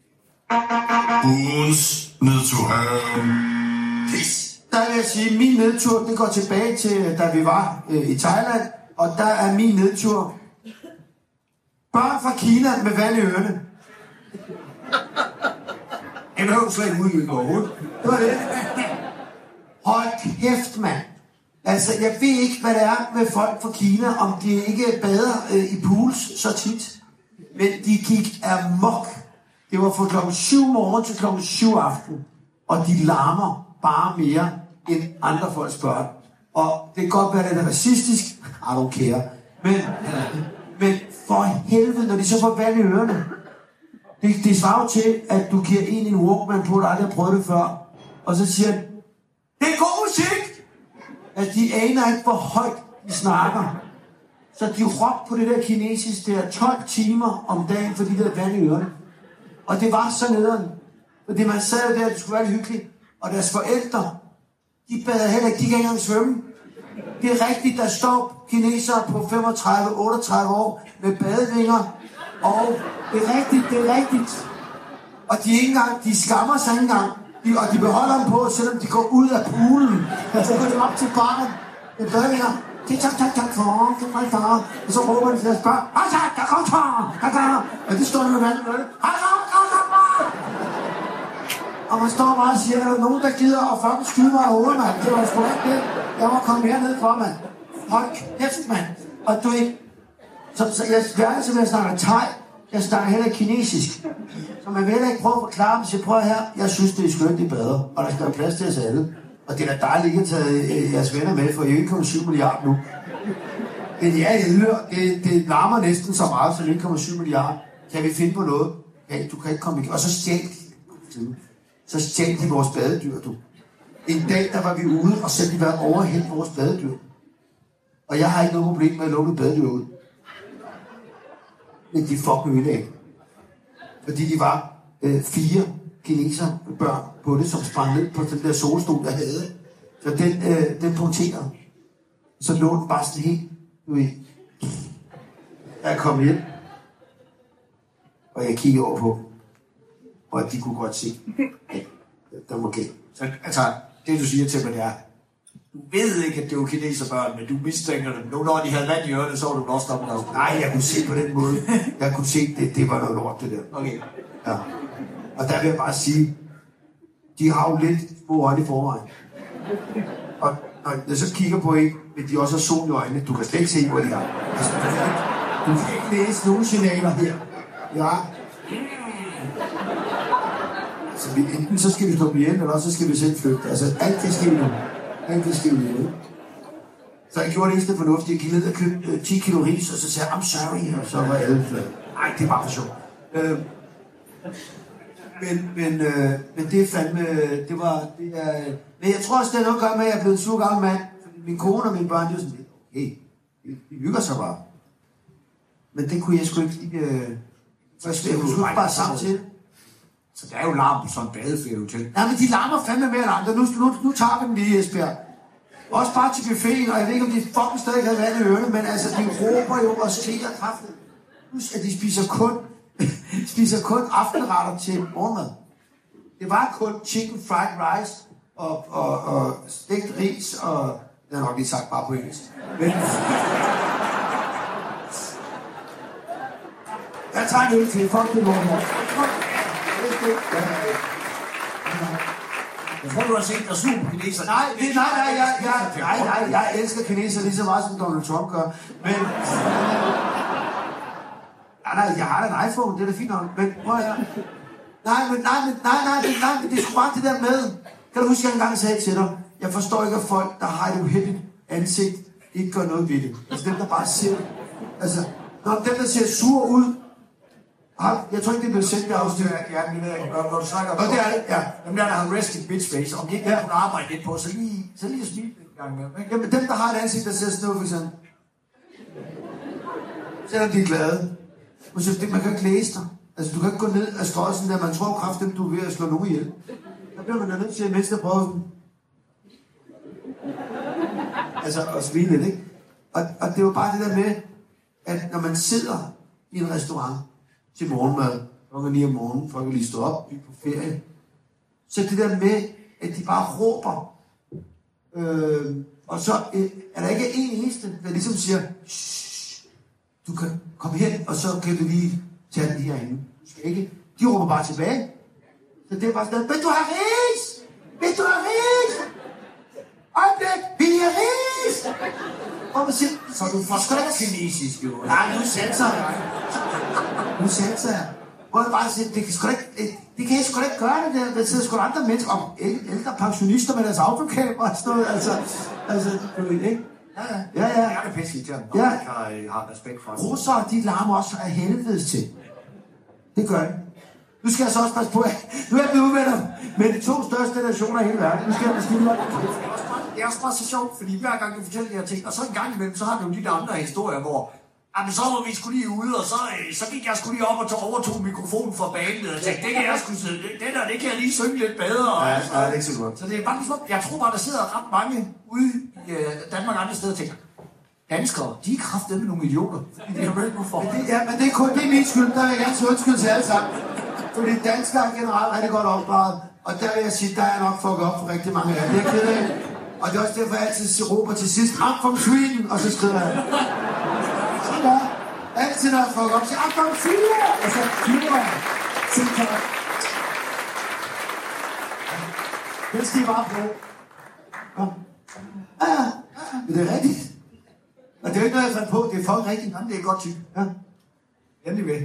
[SPEAKER 5] Ugens nedtur.
[SPEAKER 3] Pis. Der vil jeg sige, min nedtur, det går tilbage til, da vi var øh, i Thailand, og der er min nedtur. Børn fra Kina med vand i ørene.
[SPEAKER 4] Jeg behøver slet ikke udgive overhovedet.
[SPEAKER 3] Det var det. Hold kæft, mand. Altså, jeg ved ikke, hvad det er med folk fra Kina, om de ikke bader øh, i pools så tit. Men de gik amok. Det var fra klokken syv morgen til klokken syv aften. Og de larmer bare mere end andre folks børn. Og det kan godt være, at det er racistisk. I don't care. Men, men for helvede, når de så får vand i ørerne. Det, det svarer jo til, at du giver en en Walkman på, der aldrig har prøvet det før. Og så siger han, det er god musik! At de aner ikke, hvor højt de snakker. Så de råbte på det der kinesisk der tolv timer om dagen for de der vand i ørerne. Og det var så nederen. Fordi man sad der, at det skulle være hyggeligt. Og deres forældre, de bader heller ikke, de kan ikke engang svømme. Det er rigtigt, der står kinesere på femogtredive otteogtredive år med badevinger. Og det er rigtigt, det er rigtigt. Og de, ikke engang, de skammer sig ikke engang. De, og de beholder dem på, selvom de går ud af poolen. Så går de op til barnet med badevinger. Det tak, tak, tak, for, tak, tak, og så råber de til deres børn. Og det står der med vandet. Og man står bare og siger, at der er nogen, der gider at fucking skyde mig af hovedet, mand. Det var sgu ikke det. Jeg må komme herned for, mand. Hold kæft, mand. Og du ikke... Så, så jeg værker som jeg snakker thai. Jeg snakker heller ikke kinesisk. Så man vil heller ikke prøve at forklare dem. Så jeg prøver her. Jeg synes, det er skønt, det er bedre. Og der skal være plads til os alle. Og det er da dejligt ikke at tage øh, jeres venner med, for en komma syv milliarder nu. Men ja, jeg hører, det, det larmer næsten så meget som en komma syv milliarder. Kan vi finde på noget? Ja, du kan ikke komme igen. Og så stjæl Så stjæl de vores badedyr, du. En dag, der var vi ude, og så havde de været overhældt vores badedyr. Og jeg har ikke noget problem med at lukke badedyr ud. Men de fucking ødelæg. Fordi de var øh, fire kineser børn på det, som sprang ned på den der solstol, jeg havde. Så den, øh, den punkterede. Så lå den bare sådan helt, du ved. Jeg kom hjem, og jeg kiggede over på, og de kunne godt se, at der var galt.
[SPEAKER 4] Så altså, det du siger til mig, det er, du ved ikke, at det var kineserbørn, men du mistænker dem. Nu når de havde vand i ørene, så var du også stoppet af.
[SPEAKER 3] Nej, jeg kunne se på den måde. Jeg kunne se, det, det var noget lort, det der.
[SPEAKER 4] Okay.
[SPEAKER 3] Ja. Og der vil jeg bare sige, de har jo lidt små øjne i forvejen. Og når jeg så kigger på en, men de også har sol i øjnene, du kan slet ikke se, hvor de er. Altså, du, kan ikke, du kan ikke læse nogen signaler her. Ja. Altså, vi, enten så skal vi stå på hjælp, eller så skal vi selv flygte. Altså, alt kan ske nu. Alt kan ske nu. Så jeg gjorde det eneste fornuftige. Jeg gik ned og købte øh, ti kilo ris, og så sagde jeg, I'm sorry, og så var alle flød. Nej, det er bare for sjovt. Øh, men, men, øh, men det er fandme, det var, det er, men jeg tror også, det er noget at gøre med, at jeg er blevet en sur gammel mand. Fordi min kone og mine børn, de er sådan lidt, hey, de, de hygger sig bare. Men det kunne jeg sgu ikke, øh, så jeg, jeg kunne sgu ikke bare sammen til.
[SPEAKER 4] Så der er jo larm på sådan en badeferiehotel.
[SPEAKER 3] Ja, men de larmer fandme mere end andre. Nu, nu, nu tager vi dem lige, Esbjerg. Også bare til buffeten, og jeg ved ikke, om de fucking stadig havde vand i ørene, men altså, de råber jo og skriger kraftigt. Husk, at de spiser kun, spiser kun aftenretter til morgenmad. Det var kun chicken fried rice og, og, og stegt ris og... Det har nok lige sagt bare på engelsk. Men... Jeg tager en øl til. Fuck det morgenmad.
[SPEAKER 4] Jeg tror, du har set dig suge på kineser.
[SPEAKER 3] Nej, det, nej, nej, jeg, jeg, nej, nej, jeg elsker kineser lige så meget, som Donald Trump gør. Men... Nej, nej, jeg har da en iPhone, det er da fint nok. Men prøv at... Nej, men nej, men nej, nej, nej, nej, men det er sgu bare det der med. Kan du huske, jeg engang sagde til dig, jeg forstår ikke, at folk, der har et uheldigt ansigt, ikke gør noget ved det. Altså dem, der bare ser... Altså, når dem, der ser sur ud, jeg tror ikke, det er blevet sendt der afsnit.
[SPEAKER 4] Ja, men det er godt, når du snakker om...
[SPEAKER 3] Og det er det, ja.
[SPEAKER 4] Dem der, der har resting bitch face, om de ikke kunne arbejde lidt på, så lige, så lige at smile en gang med.
[SPEAKER 3] Jamen, dem, der har et ansigt, der ser sådan noget, for eksempel. Selvom de er glade. Man synes, det, man kan ikke læse dig. Altså, du kan ikke gå ned og strøge sådan der, man tror kraftigt, du er ved at slå nogen ihjel. Der bliver man da nødt til, at mennesker prøver dem. altså, og smile lidt, ikke? Og, og det var bare det der med, at når man sidder i en restaurant til morgenmad, klokken ni om morgenen, folk er lige stået op, vi er på ferie, så det der med, at de bare råber, øh, og så øh, er der ikke en eneste, der ligesom siger, du kan komme hen, og så kan du lige tage den herinde. Du skal ikke. De råber bare tilbage. Så det er bare sådan, vil du have ris? Vil du have ris? Øjeblik, vil I have ris? Og man siger, så du får sgu da ikke kinesisk, jo. Nej, nu sanser jeg. Nu sanser jeg. Hvor jeg bare siger, det kan sgu da ikke, det kan jeg sgu da ikke gøre det der. Der sidder sgu da andre mennesker, om ældre pensionister med deres autocamera og sådan noget. Altså, altså, du ved ikke.
[SPEAKER 4] Ja, ja.
[SPEAKER 3] Ja, ja.
[SPEAKER 4] Jeg er pisse til ham, når
[SPEAKER 3] Ja.
[SPEAKER 4] jeg har, har respekt for ham.
[SPEAKER 3] Russere, de larmer også af helvedes til. Det gør de. Nu skal jeg så også passe på, nu er jeg blevet uvenner med de to største nationer i hele verden. Nu skal jeg passe på.
[SPEAKER 4] Det er også bare så sjovt, fordi hver gang du fortæller de her ting, og så en gang imellem, så har du jo de der andre historier, hvor jamen, så var vi skulle lige ude, og så, øh, så gik jeg skulle lige op og tog, overtog mikrofonen fra banen, og tænkte, det kan jeg sgu sidde, det, det der, det kan jeg lige synge lidt bedre. Og,
[SPEAKER 3] Ja, ja, det er ikke så godt.
[SPEAKER 4] Så det er bare sådan, jeg tror bare, der sidder ret mange ude i øh, Danmark og andre steder og tænker, danskere, de er kraftedeme nogle idioter. Det er jo hvorfor.
[SPEAKER 3] Men det, ja, men det er kun det er min skyld. Der vil jeg gerne sige undskyld til alle sammen. Fordi danskere er generelt rigtig godt opdraget. Og der vil jeg sige, der er nok fucket op for rigtig mange af jer. Det er ked af. Og det er også derfor, jeg altid råber til sidst, I'm from Sweden, og så skriver jeg. Sådan der. Altid når jeg fucker op, siger I'm from Sweden, og så flyver jeg. Sådan kan jeg. Det skal I bare prøve. Ja, ja, men det er rigtigt. Og det er jo ikke noget, jeg fandt på. Det er folk rigtigt.
[SPEAKER 4] Jamen, det er et godt type.
[SPEAKER 3] Ja.
[SPEAKER 4] Endelig ved.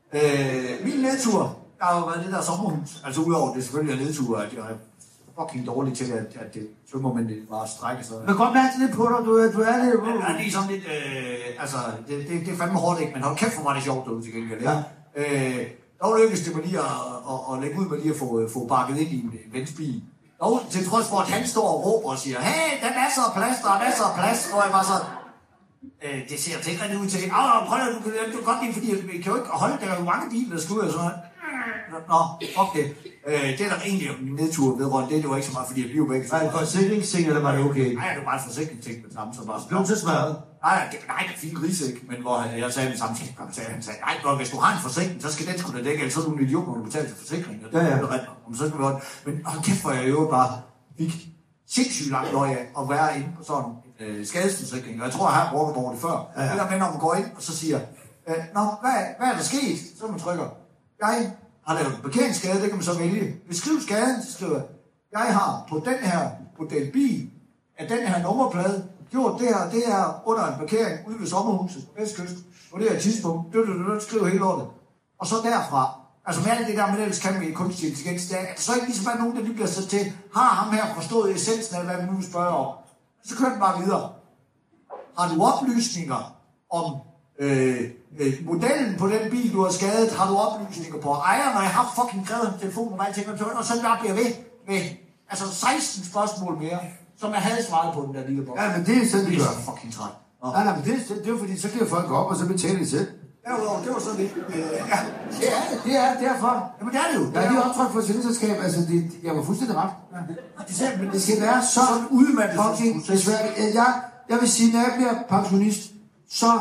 [SPEAKER 4] Øh, min nedtur, der har jo været det der sommerhus. Altså udover det selvfølgelig er nedtur, at jeg er fucking dårlig til, at, at det tømmermænd bare strækker sig.
[SPEAKER 3] Man kan godt mærke lidt på dig, du, du er lidt...
[SPEAKER 4] Ja, det er sådan lidt, øh, altså, det, det, det er fandme hårdt, ikke? Men hold kæft, hvor var det sjovt derude til gengæld, ikke? Ja. Øh, dog lykkedes det mig lige at, at, at lægge ud med lige at få, få bakket ind i en vens bil. Dog til trods for, at han står og råber og siger, hey, der er masser af plads, der er masser af plads, hvor jeg var så... Øh, det ser jo ikke rigtig ud til. Åh, prøv at du kan godt lide, fordi vi kan jo ikke holde, der er jo mange biler, der skal ud og sådan noget. Nå, fuck det. Øh, det er der egentlig min nedtur vedrørende, det, det var ikke så meget, fordi jeg blev væk.
[SPEAKER 3] Nej, forsikringsting, eller var det okay?
[SPEAKER 4] Nej, det var bare en forsikringsting med det samme, så bare
[SPEAKER 3] Blev du så smadret?
[SPEAKER 4] Nej, det, nej, det er fint grisæk, men hvor jeg sagde det samme ting, sagde, han sagde, nej, når, hvis du har en forsikring, så skal den sgu da dække, ellers så er du en idiot, når du betaler til forsikring. Og det
[SPEAKER 3] Ja, ja.
[SPEAKER 4] er ret, om så skal vi godt. Men hold kæft, hvor jeg jo bare fik sindssygt langt løg af at være inde på sådan en øh, skadesforsikring. Og jeg tror, jeg har brugt over det før. Ja, ja. Det der med, når man går ind og så siger, øh, nå, hvad, hvad er der sket? Så man trykker, jeg har lavet en parkeringsskade, det kan man så vælge. Beskriv skaden, så skriver jeg, jeg har på den her model bil, af den her nummerplade, gjort det her, det her under en parkering ude ved sommerhuset, Vestkyst, på det her tidspunkt, du, du, du, du, skriver hele lortet. Og så derfra, altså med alt det der med ellers kan vi kunstig intelligens, der er så ikke ligesom bare nogen, der lige bliver sat til, har ham her forstået essensen af, hvad vi nu vil spørge om. Så kører den bare videre. Har du oplysninger om øh, øh, modellen på den bil, du har skadet? Har du oplysninger på ejeren? Og jeg har fucking krævet en telefon, og jeg tænker, og så bare bliver ved med altså seksten spørgsmål mere, som jeg havde svaret på den der lille boks.
[SPEAKER 3] Ja, men det er sådan,
[SPEAKER 4] Det
[SPEAKER 3] de
[SPEAKER 4] er
[SPEAKER 3] gør.
[SPEAKER 4] så fucking træt.
[SPEAKER 3] Nej, nej, men det, det, det er jo fordi, så kan folk gå op, og så betale det selv.
[SPEAKER 4] Derudover, det var så det. Øh, ja,
[SPEAKER 3] Det er det, det er derfor.
[SPEAKER 4] jamen det er det jo.
[SPEAKER 3] Jeg er lige optrykt for et selskab, altså det, jeg var fuldstændig ret.
[SPEAKER 4] Det ser, men
[SPEAKER 3] Det skal være så
[SPEAKER 4] udmattet
[SPEAKER 3] fucking besværligt. Jeg, jeg vil sige, når jeg bliver pensionist, så,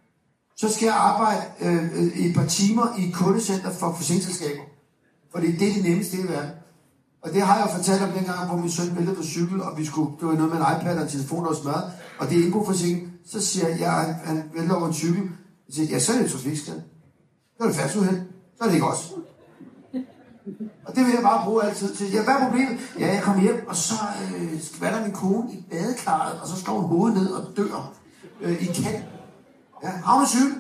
[SPEAKER 3] så skal jeg arbejde øh, øh, et par timer i et kundecenter for forsikringsselskaber. Fordi det er det nemmeste i verden. Og det har jeg jo fortalt om dengang, hvor min søn væltede på cykel, og vi skulle, det var noget med en iPad og en telefon, der var smadret, og det er indboforsikring. Så siger jeg, ja, han, han vælter over en cykel. Jeg siger, ja, så er det jo trafikskade. Så er det færdsuheld. Så er det ikke også. Og det vil jeg bare bruge altid til. Ja, hvad er problemet? Ja, jeg kommer hjem, og så øh, skvatter min kone i badekarret, og så slår hun hovedet ned og dør øh, i kant. Ja, har hun cykel?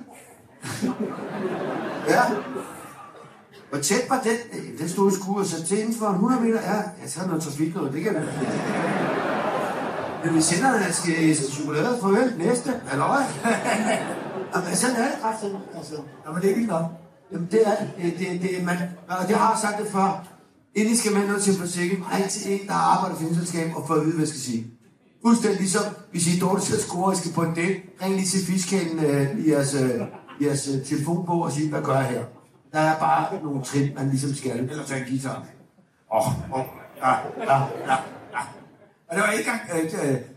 [SPEAKER 3] Ja. Hvor tæt var den? Øh, Den stod i skuret, så til inden for hundrede meter. Ja, ja, så er der noget trafik noget. Det kan være. Men vi sender, at jeg skal skal chokolade. Farvel, næste. Halløj. Jamen, sådan er det kraftigt. Altså.
[SPEAKER 4] Jamen det er vildt nok.
[SPEAKER 3] Jamen, det er det. Det, det, det man, og det har jeg sagt det før. Inden skal man noget til en forsikring. Ring til en, der har arbejdet i finansselskab og får at vide, hvad jeg skal sige. Fuldstændig ligesom, hvis I er dårligt til at score, og I skal på en date, ring lige til fiskalen øh, i jeres, øh, i jeres øh, telefonbog og sige, hvad gør jeg her? Der er bare nogle trin, man ligesom skal.
[SPEAKER 4] Eller tage en guitar. Åh, oh, oh, ja, ja, ja, ja. Og det var ikke engang, øh,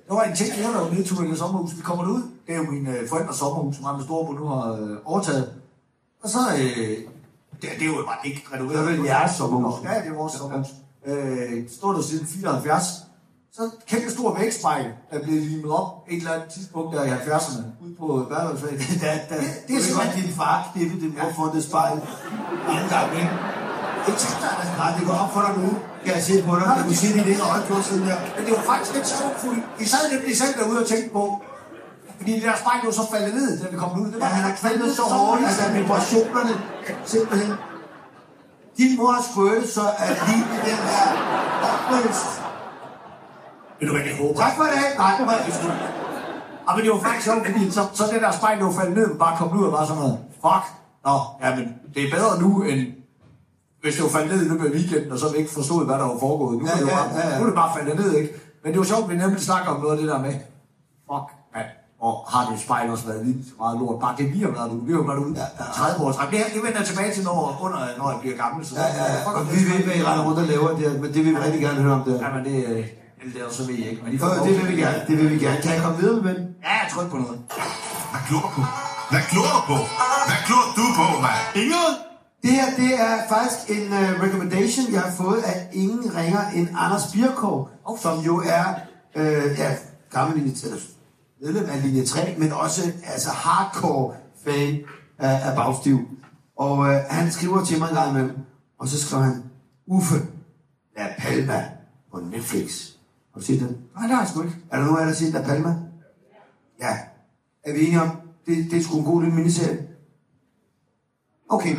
[SPEAKER 4] Der var en ting, jeg der var nedtur i det sommerhus. Vi kommer derud. Det er jo mine øh, forældres sommerhus, som andre store på nu har øh, overtaget. Og så, øh, det, det er jo bare ikke renoveret.
[SPEAKER 3] Det er vel jeres sommerhus?
[SPEAKER 4] Ja, det er vores sommerhus. Øh, stod der siden fireoghalvfjerds. Så et kæmpe stor vægspejl, der blev limet op et eller andet tidspunkt der i halvfjerdserne, ude på Værløbsvej.
[SPEAKER 3] Det, det, det, det er simpelthen din far, Knippe, det må få det spejl. Anden gang, ikke?
[SPEAKER 4] Det tænkte jeg, at
[SPEAKER 3] Nej, det går op for dig nu. Kan jeg se på dig? Jeg kunne se det ikke øje på siden der.
[SPEAKER 4] men det var faktisk lidt sjovt, fordi vi sad nemlig selv derude og tænkte på, fordi det der spejl jo så faldet ned, da vi kom ud. Det
[SPEAKER 3] Ja, han har faldet så hårdt, altså vibrationerne simpelthen. Din mor har skrølet, så er lige i den her opløst.
[SPEAKER 4] Ved du hvad, jeg håber?
[SPEAKER 3] Tak for det. Nej, det var ikke.
[SPEAKER 4] Ja, men det var faktisk sjovt, fordi så, så det der spejl jo faldt ned, bare kom ud og bare sådan noget. Fuck. Nå, jamen, det er bedre nu, end hvis det var faldet ned i løbet af weekenden, og så vi ikke forstod, hvad der var foregået. Nu,
[SPEAKER 3] Ja,
[SPEAKER 4] er, det jo
[SPEAKER 3] ja,
[SPEAKER 4] bare,
[SPEAKER 3] ja, ja.
[SPEAKER 4] nu er det bare faldet ned, ikke? Men det var sjovt, at vi nemlig snakker om noget af det der med, fuck, mand. Og har det spejl også været vildt meget lort. Bare det vi har været ude. Vi har jo været ude ja, ja. tredive år. Det, det vender jeg tilbage til, når, under, når jeg bliver gammel. Så
[SPEAKER 3] Ja, ja, ja. Og vi ved, hvad I render rundt og laver der, men det vil vi rigtig gerne høre om det.
[SPEAKER 4] Ja, men det, øh, det er så ved jeg ikke. Men de får
[SPEAKER 3] Så det vil vi gerne, det vil vi gerne. Kan jeg komme videre, ven?
[SPEAKER 4] Ja, jeg tryk på noget.
[SPEAKER 6] Hvad klor du på? Hvad klor du på? Hvad klor du på, mand? Ingen?
[SPEAKER 3] Det her, det er faktisk en uh, recommendation, jeg har fået af ingen ringer end Anders Birkov, som jo er uh, ja, gammel linje, eller medlem af linje tre, men også altså hardcore fan af, af Bagstiv. Og uh, han skriver til mig en gang imellem, og så skriver han, Uffe, La Palma på Netflix. Har du set den?
[SPEAKER 4] Nej, det har jeg sgu ikke.
[SPEAKER 3] Er der nogen af jer, der har set La Palma? Ja. Er vi enige om, det, det er sgu en god lille miniserie? Okay.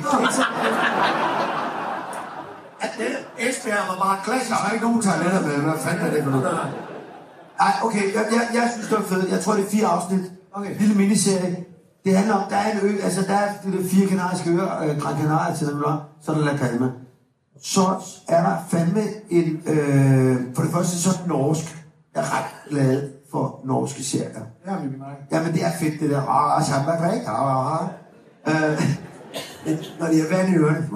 [SPEAKER 4] At det, Esbjerg var bare klassisk.
[SPEAKER 3] Der er ikke nogen toiletter med. Hvad fanden er det for noget? Ej, okay. Jeg, jeg, jeg synes, det var fedt. Jeg tror, det er fire afsnit.
[SPEAKER 4] Okay.
[SPEAKER 3] Lille miniserie. Det handler om, der er en ø, altså der er de fire kanariske øer, øh, Gran Canaria til dem, så er der La Palma. Så er der fandme en, øh, for det første så er den norsk. Jeg er ret glad for norske serier.
[SPEAKER 4] Det har vi med mig.
[SPEAKER 3] Jamen det er fedt det der. Ah, samba break. Ah, ah. Øh, men når de har vand i ørerne.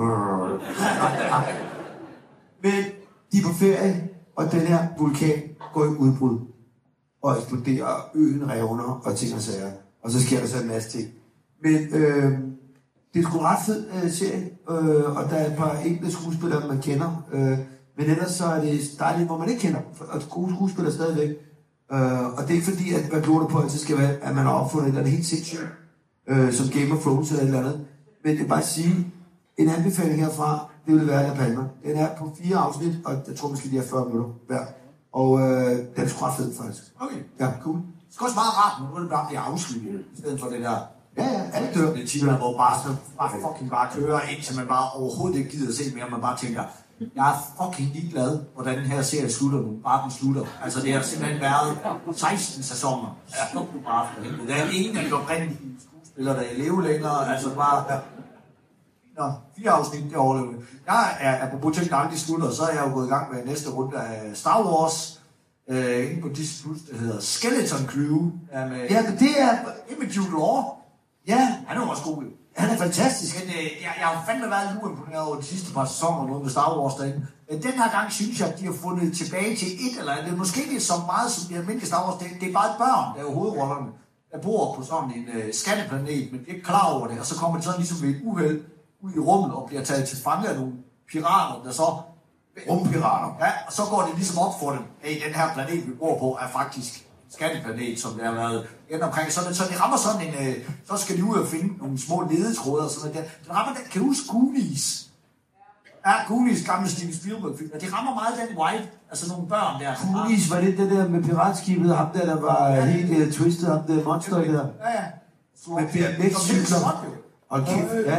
[SPEAKER 3] Men de er på ferie, og den her vulkan går i udbrud. Og eksploderer, og øen revner og ting og sager. Og så sker der så en masse ting. Men øh, det er sgu en ret fed øh, serie, øh, og der er et par enkelte skuespillere, man kender. Øh, men ellers så er det dejligt, hvor man ikke kender, og gode skuespillere stadigvæk. Øh, og det er ikke fordi, at hvad glor på, at det skal være, at man har opfundet et eller andet helt sindssygt, øh, som Game of Thrones eller et eller andet. Men det er bare at sige, en anbefaling herfra, det vil være La Palma. Den er på fire afsnit, og jeg tror måske, de er fyrre minutter hver. Og øh, den er sgu ret fed, faktisk.
[SPEAKER 4] Okay.
[SPEAKER 3] Ja, cool.
[SPEAKER 4] Det skal også meget rart, nu er det bare bliver afsluttet, i stedet for det der...
[SPEAKER 3] Ja, ja, alt dør.
[SPEAKER 4] Det timer, hvor bare, så, bare fucking bare kører, indtil man bare overhovedet ikke gider at se mere, man bare tænker, jeg er fucking ligeglad, hvordan den her serie slutter nu. Bare den slutter. Altså, det har simpelthen været seksten sæsoner. Ja, nu bare for helvede. Der er ingen af de oprindelige skuespillere, der er i leve længere. Altså bare... Ja. Nå, fire afsnit, det overlever. Jeg er, apropos ting, der aldrig slutter, så er jeg jo gået i gang med næste runde af Star Wars. Øh, inde på Disney Plus, der hedder Skeleton Crew. Er med,
[SPEAKER 3] Ja, men det er...
[SPEAKER 4] det er med Jude Law.
[SPEAKER 3] Ja,
[SPEAKER 4] Han er jo også god.
[SPEAKER 3] han er fantastisk.
[SPEAKER 4] Men øh, jeg, jeg har fandme været nu imponeret over de sidste par sæsoner noget med Star Wars derinde. Men den her gang synes jeg, at de har fundet tilbage til et eller andet. Måske ikke så meget som de almindelige Star Wars. Det, det er bare børn, der er jo hovedrollerne, der bor på sådan en øh, skatteplanet, men de er ikke klar over det. Og så kommer de sådan ligesom ved et uheld ud i rummet og bliver taget til fange af nogle pirater, der så...
[SPEAKER 3] Rumpirater.
[SPEAKER 4] Ja, og så går det ligesom op for dem, at den her planet, vi bor på, er faktisk skatteplanet, som der har været gennem omkring. Så, så de rammer sådan en... Øh, så skal de ud og finde nogle små ledetråder og sådan noget der. Den rammer den, kan du huske Goonies? Ja, Goonies, gamle Steven Spielberg-film. De rammer meget den white, altså nogle børn der.
[SPEAKER 3] Goonies, var det det der med piratskibet, ham der, der var ja. helt uh, twisted, ham der monster der.
[SPEAKER 4] Ja, ja.
[SPEAKER 3] Med B M X-cykler. Og kæft, ja.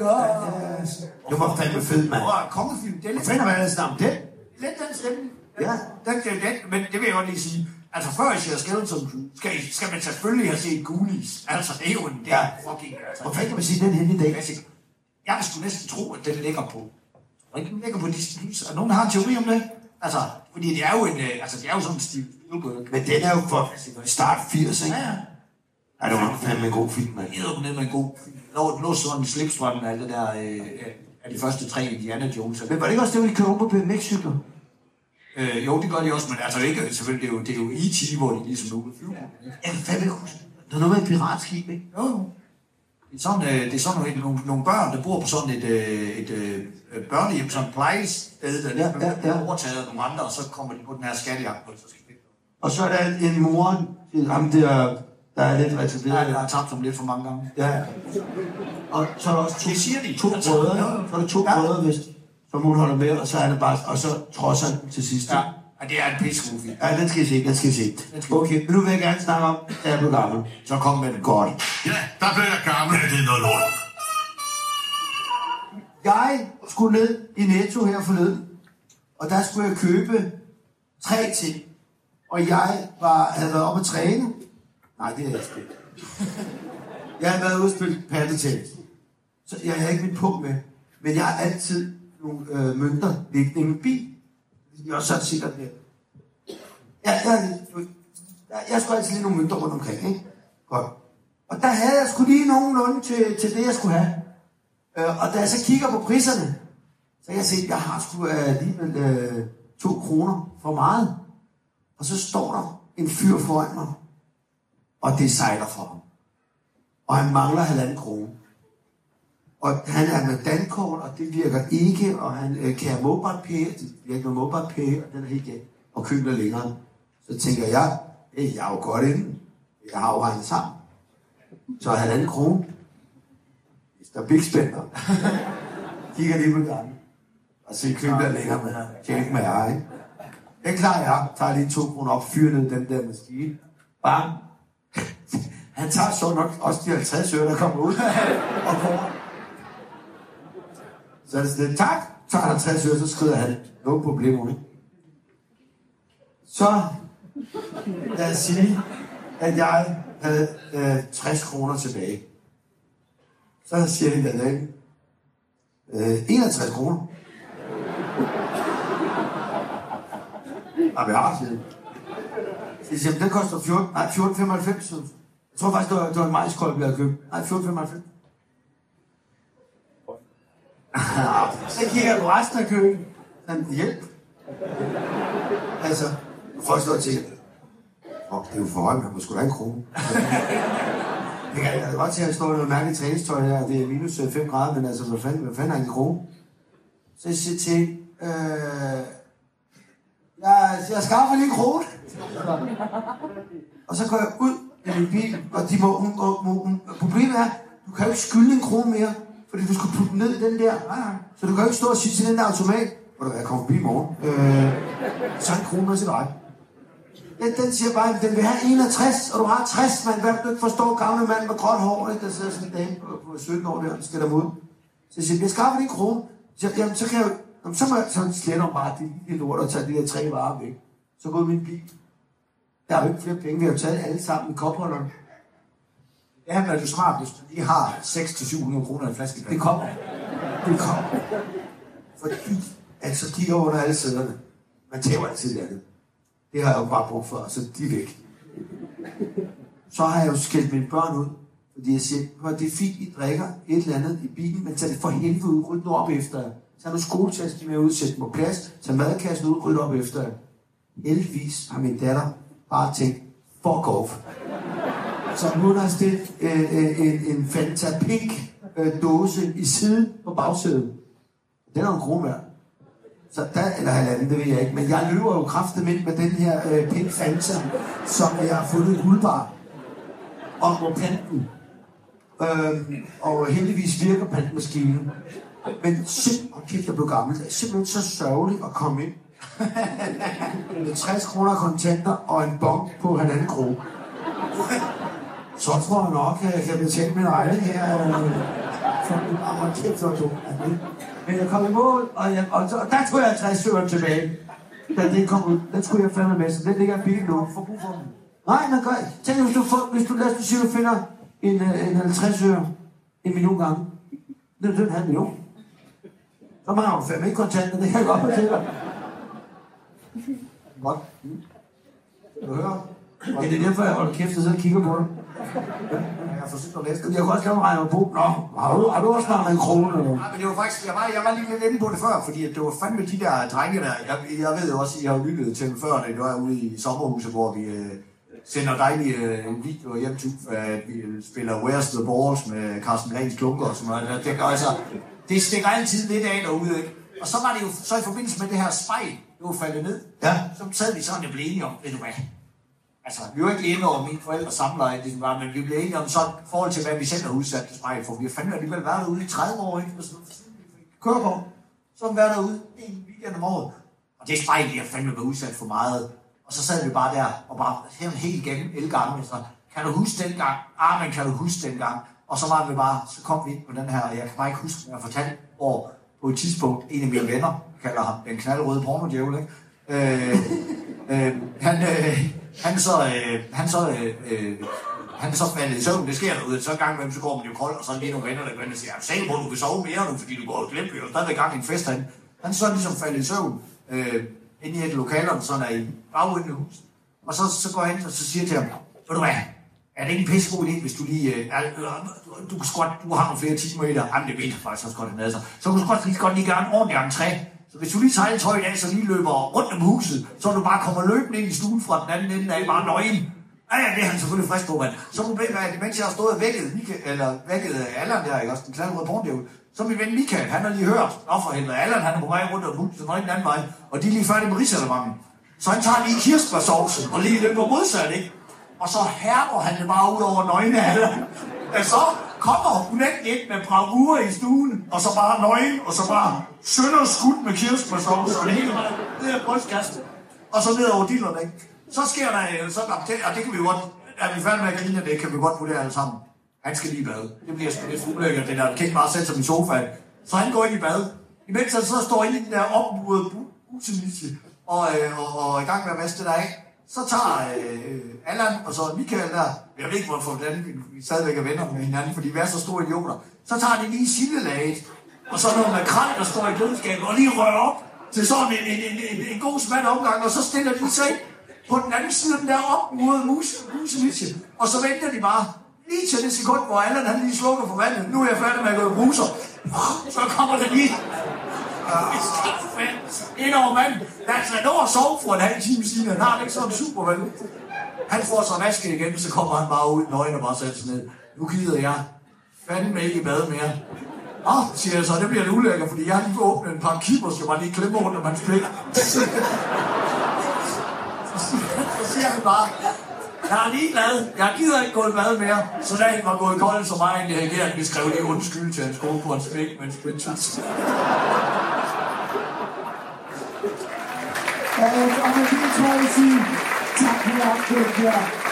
[SPEAKER 3] Det var fandme fedt, mand.
[SPEAKER 4] Og kongefilm, det er lidt...
[SPEAKER 3] Hvor fanden var det sådan om det?
[SPEAKER 4] Lidt den stemning.
[SPEAKER 3] Ja.
[SPEAKER 4] Den, den, den, men det vil jeg godt lige sige. Altså, før jeg ser Skeleton Crew, skal, skal man selvfølgelig have set Goonies. Altså, det er jo en... Det er fucking... Altså,
[SPEAKER 3] Hvor fanden kan man sige den hen i dag?
[SPEAKER 4] jeg vil sgu næsten tro, at den ligger på... Og ikke den ligger på Disney Plus. Er nogen, der har en teori om det? Altså, fordi det er jo en... Altså, det er jo sådan en Steve Spielberg.
[SPEAKER 3] Men den er jo for start firs, ikke?
[SPEAKER 4] Ja, ja.
[SPEAKER 3] Ej, det var fandme en god film, mand.
[SPEAKER 4] Jeg ved, den er en god film. Lå, lå sådan en slipstrømmen af det der... Øh, af de første tre Indiana Jones.
[SPEAKER 3] Men var det ikke også det, vi kørte på B M X-cykler?
[SPEAKER 4] Øh, jo, det gør de også, men altså ikke, selvfølgelig, det er jo, det er jo E T, hvor de ligesom nu flyver.
[SPEAKER 3] Jeg kan fandme ikke huske. Der er noget med et piratskib, ikke?
[SPEAKER 4] Jo, jo. Det er sådan, øh, det er sådan nogle, nogle, nogle børn, der bor på sådan et, øh, et øh, børnehjem, sådan et plejested, der
[SPEAKER 3] ja, ja, ja.
[SPEAKER 4] er overtaget af nogle andre, og så kommer de på den her skattejagt.
[SPEAKER 3] Og så er der en mor, ham der, der er lidt retarderet.
[SPEAKER 4] Ja, jeg har tabt som lidt for mange gange.
[SPEAKER 3] Ja. Og så er der også to,
[SPEAKER 4] det siger de.
[SPEAKER 3] to brødre, så er der to ja. brødre, hvis, som hun holder med, og så er det bare, og så trodser han til sidst.
[SPEAKER 4] Ja. Ja, det er en pissegod film.
[SPEAKER 3] Ja, den skal jeg se, den skal jeg se. Okay, men nu vil jeg gerne snakke om, at jeg blev gammel.
[SPEAKER 4] Så kom med det.
[SPEAKER 3] Godt.
[SPEAKER 6] Ja, der blev jeg gammel. Ja, det er noget lort.
[SPEAKER 3] Jeg skulle ned i Netto her forleden, og der skulle jeg købe tre ting. Og jeg var, havde været oppe at træne. Nej, det er jeg ikke. Jeg havde været ude og spille paddeltennis. Så jeg havde ikke min punkt med. Men jeg har altid nogle øh, mønter liggende i min bil. Jeg er så sikkert der. Jeg, jeg, jeg, jeg skulle altid lige nogle mønter rundt omkring, ikke? Godt. Og der havde jeg sgu lige nogenlunde til, til det, jeg skulle have. Øh, og da jeg så kigger på priserne, så kan jeg se, at jeg har sgu øh, alligevel øh, to kroner for meget. Og så står der en fyr foran mig, og det sejler for ham. Og han mangler halvanden krone. Og han er med dankort, og det virker ikke, og han øh, kan have mobile pay, det virker med mobile pay, og den er helt galt, og køber længere. Så tænker jeg, hey, jeg er jo godt inde. Jeg har jo regnet sammen. Så halvanden krone. Der er big spender. Kigger lige på gangen. Og så køber jeg længere med. Tjek med jer, ikke? Jeg klarer jeg. Tager lige to kroner op, fyrer ned den der maskine. Bang. Han tager så nok også de halvtreds øre, der kommer ud. Og går. Så er det sådan, tak. Tager halvtreds øre, så skrider han. No problemer, ikke? Så lad os sige, at jeg havde øh, tres kroner tilbage. Så siger de den dag, øh, enogtres kroner. Og vi har det. Så jeg siger, den koster fjorten, nej, fjorten femoghalvfems. Jeg tror faktisk, det var, det var en majskolb, jeg havde købt. Nej, fjorten femoghalvfems. Så kigger jeg på resten af køen. Han hjælp. Altså, folk står og tænker, åh, det er jo for højt, man må sgu da en krone. Jeg kan da godt til at stå i noget mærkeligt træningstøj her, det er minus fem grader, men altså, hvad fanden, hvad fanden er en krone? Så jeg siger til, øh, jeg, jeg skaffer lige en krone. Og så går jeg ud i min bil, og de må, hun, må, må, problemet er, du kan jo ikke skylde en krone mere, fordi du skal putte den ned i den der. Så du kan jo ikke stå og sige til den der automat, hvor du kan komme forbi i morgen. Øh, så en krone med til dig. Den, den siger bare, at den vil have enogtres, og du har tres, man. Hvad du ikke forstår, gamle mand med gråt hår, ikke? Der sidder sådan en dame på, på sytten år der, og skal der mod. Så jeg siger, jeg skaffer lige en krone. Så, jamen, så kan jeg jo, så må jeg, så sletter hun bare de lille lort og tager de der tre varer væk. Så går min bil. Der er jo ikke flere penge, vi har jo taget alle sammen i kopholderen.
[SPEAKER 4] Ja, men er du smart, hvis du lige har seks til syv hundrede kroner i flaske.
[SPEAKER 3] Det kommer. Det kommer. Fordi, altså, de er under alle sæderne. Man tager altid det andet. Det har jeg jo bare brugt for, så de er væk. Så har jeg jo skældt mine børn ud, fordi jeg siger, det er fint, I drikker et eller andet i bilen, men tag det for helvede ud, ryd den op efter jer. Tag nu skoletasken med ud, sæt den på plads, tag madkassen ud, ryd op efter jer. Heldigvis har min datter bare tænkt, fuck off. Så hun har stillet øh, øh, en, en Fanta Pink øh, dåse i siden på bagsædet. Den er jo en krone værd. Så der, eller halvanden, det ved jeg ikke, men jeg løber jo kraftigt ind med den her øh, Pink Fanta, som jeg har fundet guldbar om på panten. Øhm, og heldigvis virker pantmaskinen. Men simpelthen, kæft, jeg blev gammel. Det er simpelthen så sørgeligt at komme ind. Med tres kroner kontanter og en bong på halvanden krone. Så tror jeg nok, at jeg kan betale min regning her. Øh, for min arme kæft, så dumt. Men jeg kom i mål, og, jeg, og, og der tog jeg halvtreds øre tilbage. Da den kom ud, den skulle jeg fandme med, så den ligger billigt nu. For brug for den. Nej, man gør ikke. Tænk, hvis du, får, hvis du, lad os sige, du finder en, en halvtreds øre en million gange. Det er en halv million. Så mangler du fandme ikke kontanter, det kan jeg godt fortælle dig. Godt. Kan du høre? Det er derfor, jeg holder kæft og sidder og kigger på dig.
[SPEAKER 4] Jeg forsøgte at læse det.
[SPEAKER 3] Jeg kunne også lave en regner på. Nå, har du, har du også bare en krone? Eller?
[SPEAKER 4] Ja, men det var faktisk, jeg var, jeg var lige lidt inde på det før, fordi det var fandme de der drenge der. Jeg, jeg ved jo også, at I har jo lyttet til dem før, da jeg var ude i sommerhuset, hvor vi øh, sender dejlige øh, videoer hjem til, at vi spiller Where's the Balls med Carsten Lahns klunker og sådan noget. Det, altså, det stikker altid lidt af derude, ikke? Og så var det jo så i forbindelse med det her spejl, det var faldet ned.
[SPEAKER 3] Ja.
[SPEAKER 4] Så sad vi sådan og blev enige om, ved du hvad? Altså, vi var ikke lige inde over mine forældre samleje, det var, men vi blev enige om sådan i forhold til, hvad vi selv har udsat til spejl, for vi har fandme alligevel været derude i tredive år, ikke? Kører på. Så har vi været derude en weekend om året. Og det spejl, vi har fandme været udsat for meget. Og så sad vi bare der og bare helt igennem alle gange. Så, kan du huske den gang? Ah, men kan du huske den gang? Og så var vi bare, så kom vi ind på den her, og jeg kan bare ikke huske, hvad jeg fortalte, hvor på et tidspunkt, en af mine venner, kalder ham den knaldrøde pornodjævel, ikke? Øh, øh, han, øh, han så, øh, han så, øh, øh, han så faldet i søvn, det sker derude, så gang med dem, så går man jo kold, og så er lige nogle venner, der går ind og siger, jeg er sikker på, at du vil sove mere nu, fordi du går og glemmer, og stadigvæk gang i en fest han. Han så ligesom faldet i søvn, øh, inde i et lokalerne, sådan er i bagenden af huset, og så, så går jeg ind, og så siger jeg til ham, ved du hvad, er det ikke en pissegod idé, hvis du lige, øh, er, øh, du, du, kan godt, du har nogle flere timer i dig, jamen det ved jeg faktisk også godt, han havde sig, så kan du godt lige, godt lige gøre en ordentlig entré. Så hvis du lige tager alt tøj i dag, så lige løber rundt om huset, så du bare kommer løbende ind i stuen fra den anden ende af, bare nøgen. Ja, ja, det er han selvfølgelig frisk på, mand. Så må du ved, at mens jeg har stået og vækket, Michael, eller vækket Allan der, ikke også, den knaldrøde porndjævel, så min ven Michael, han har lige hørt, nå for helvede, Allan han er på vej rundt om huset, og den anden vej, og de er lige færdige med rigsalamangen. Så han tager lige kirsebærsovsen, og lige løber modsat, ikke? Og så hærger han det bare ud over nøgne af Allan. Og så kommer hun ikke lidt med bravure i stuen, og så bare nøgen, og så bare sønder skudt med kirsebærsovs, og det hele vejen, det er brystkaste. Og så ned over dillerne, ikke? Så sker der sådan, og det kan vi jo godt, er vi færdige med at grine, det kan vi godt vurdere alle sammen. Han skal lige i bad. Det bliver sgu lidt fuldlækkert, det der, det kan ikke bare sætte sig i sofaen. Så han går ind i bad. Imens han så står inde i den der opmurede busenisse, og, øh, og, og, og i gang med at vaske det der af. Så tager øh, Allan og så Michael der, jeg ved ikke hvorfor hvordan vi stadigvæk er venner med hinanden, fordi vi er så store idioter. Så tager de lige sildelaget, og så noget makrel, der står i glødskab, og lige rører op til sådan en, en, en, en, en god smand omgang, og så stiller de sig på den anden side af den der op mod musenisse, og så venter de bare lige til det sekund, hvor Allan han lige slukker for vandet. Nu er jeg færdig med at gå i bruser. Så kommer der lige ind over manden. Altså, han når at sove for en halv time siden. Han har det ikke sådan super vel. Han får så vasket igen, så kommer han bare ud nøgen og bare sætter sig ned. Nu gider jeg fandme ikke i bad mere. Åh, siger jeg så, det bliver lidt ulækkert, fordi jeg har lige åbnet en par kipper, så jeg bare lige klemme rundt om hans plæk. Så siger han bare, jeg er ligeglad, jeg gider ikke gå i bad mere. Så da han var gået kold, så mig egentlig reagerede, vi skrev lige undskyld til hans skole på hans plæk, mens vi tøs.
[SPEAKER 3] Og med det tror jeg sige, tak for jer.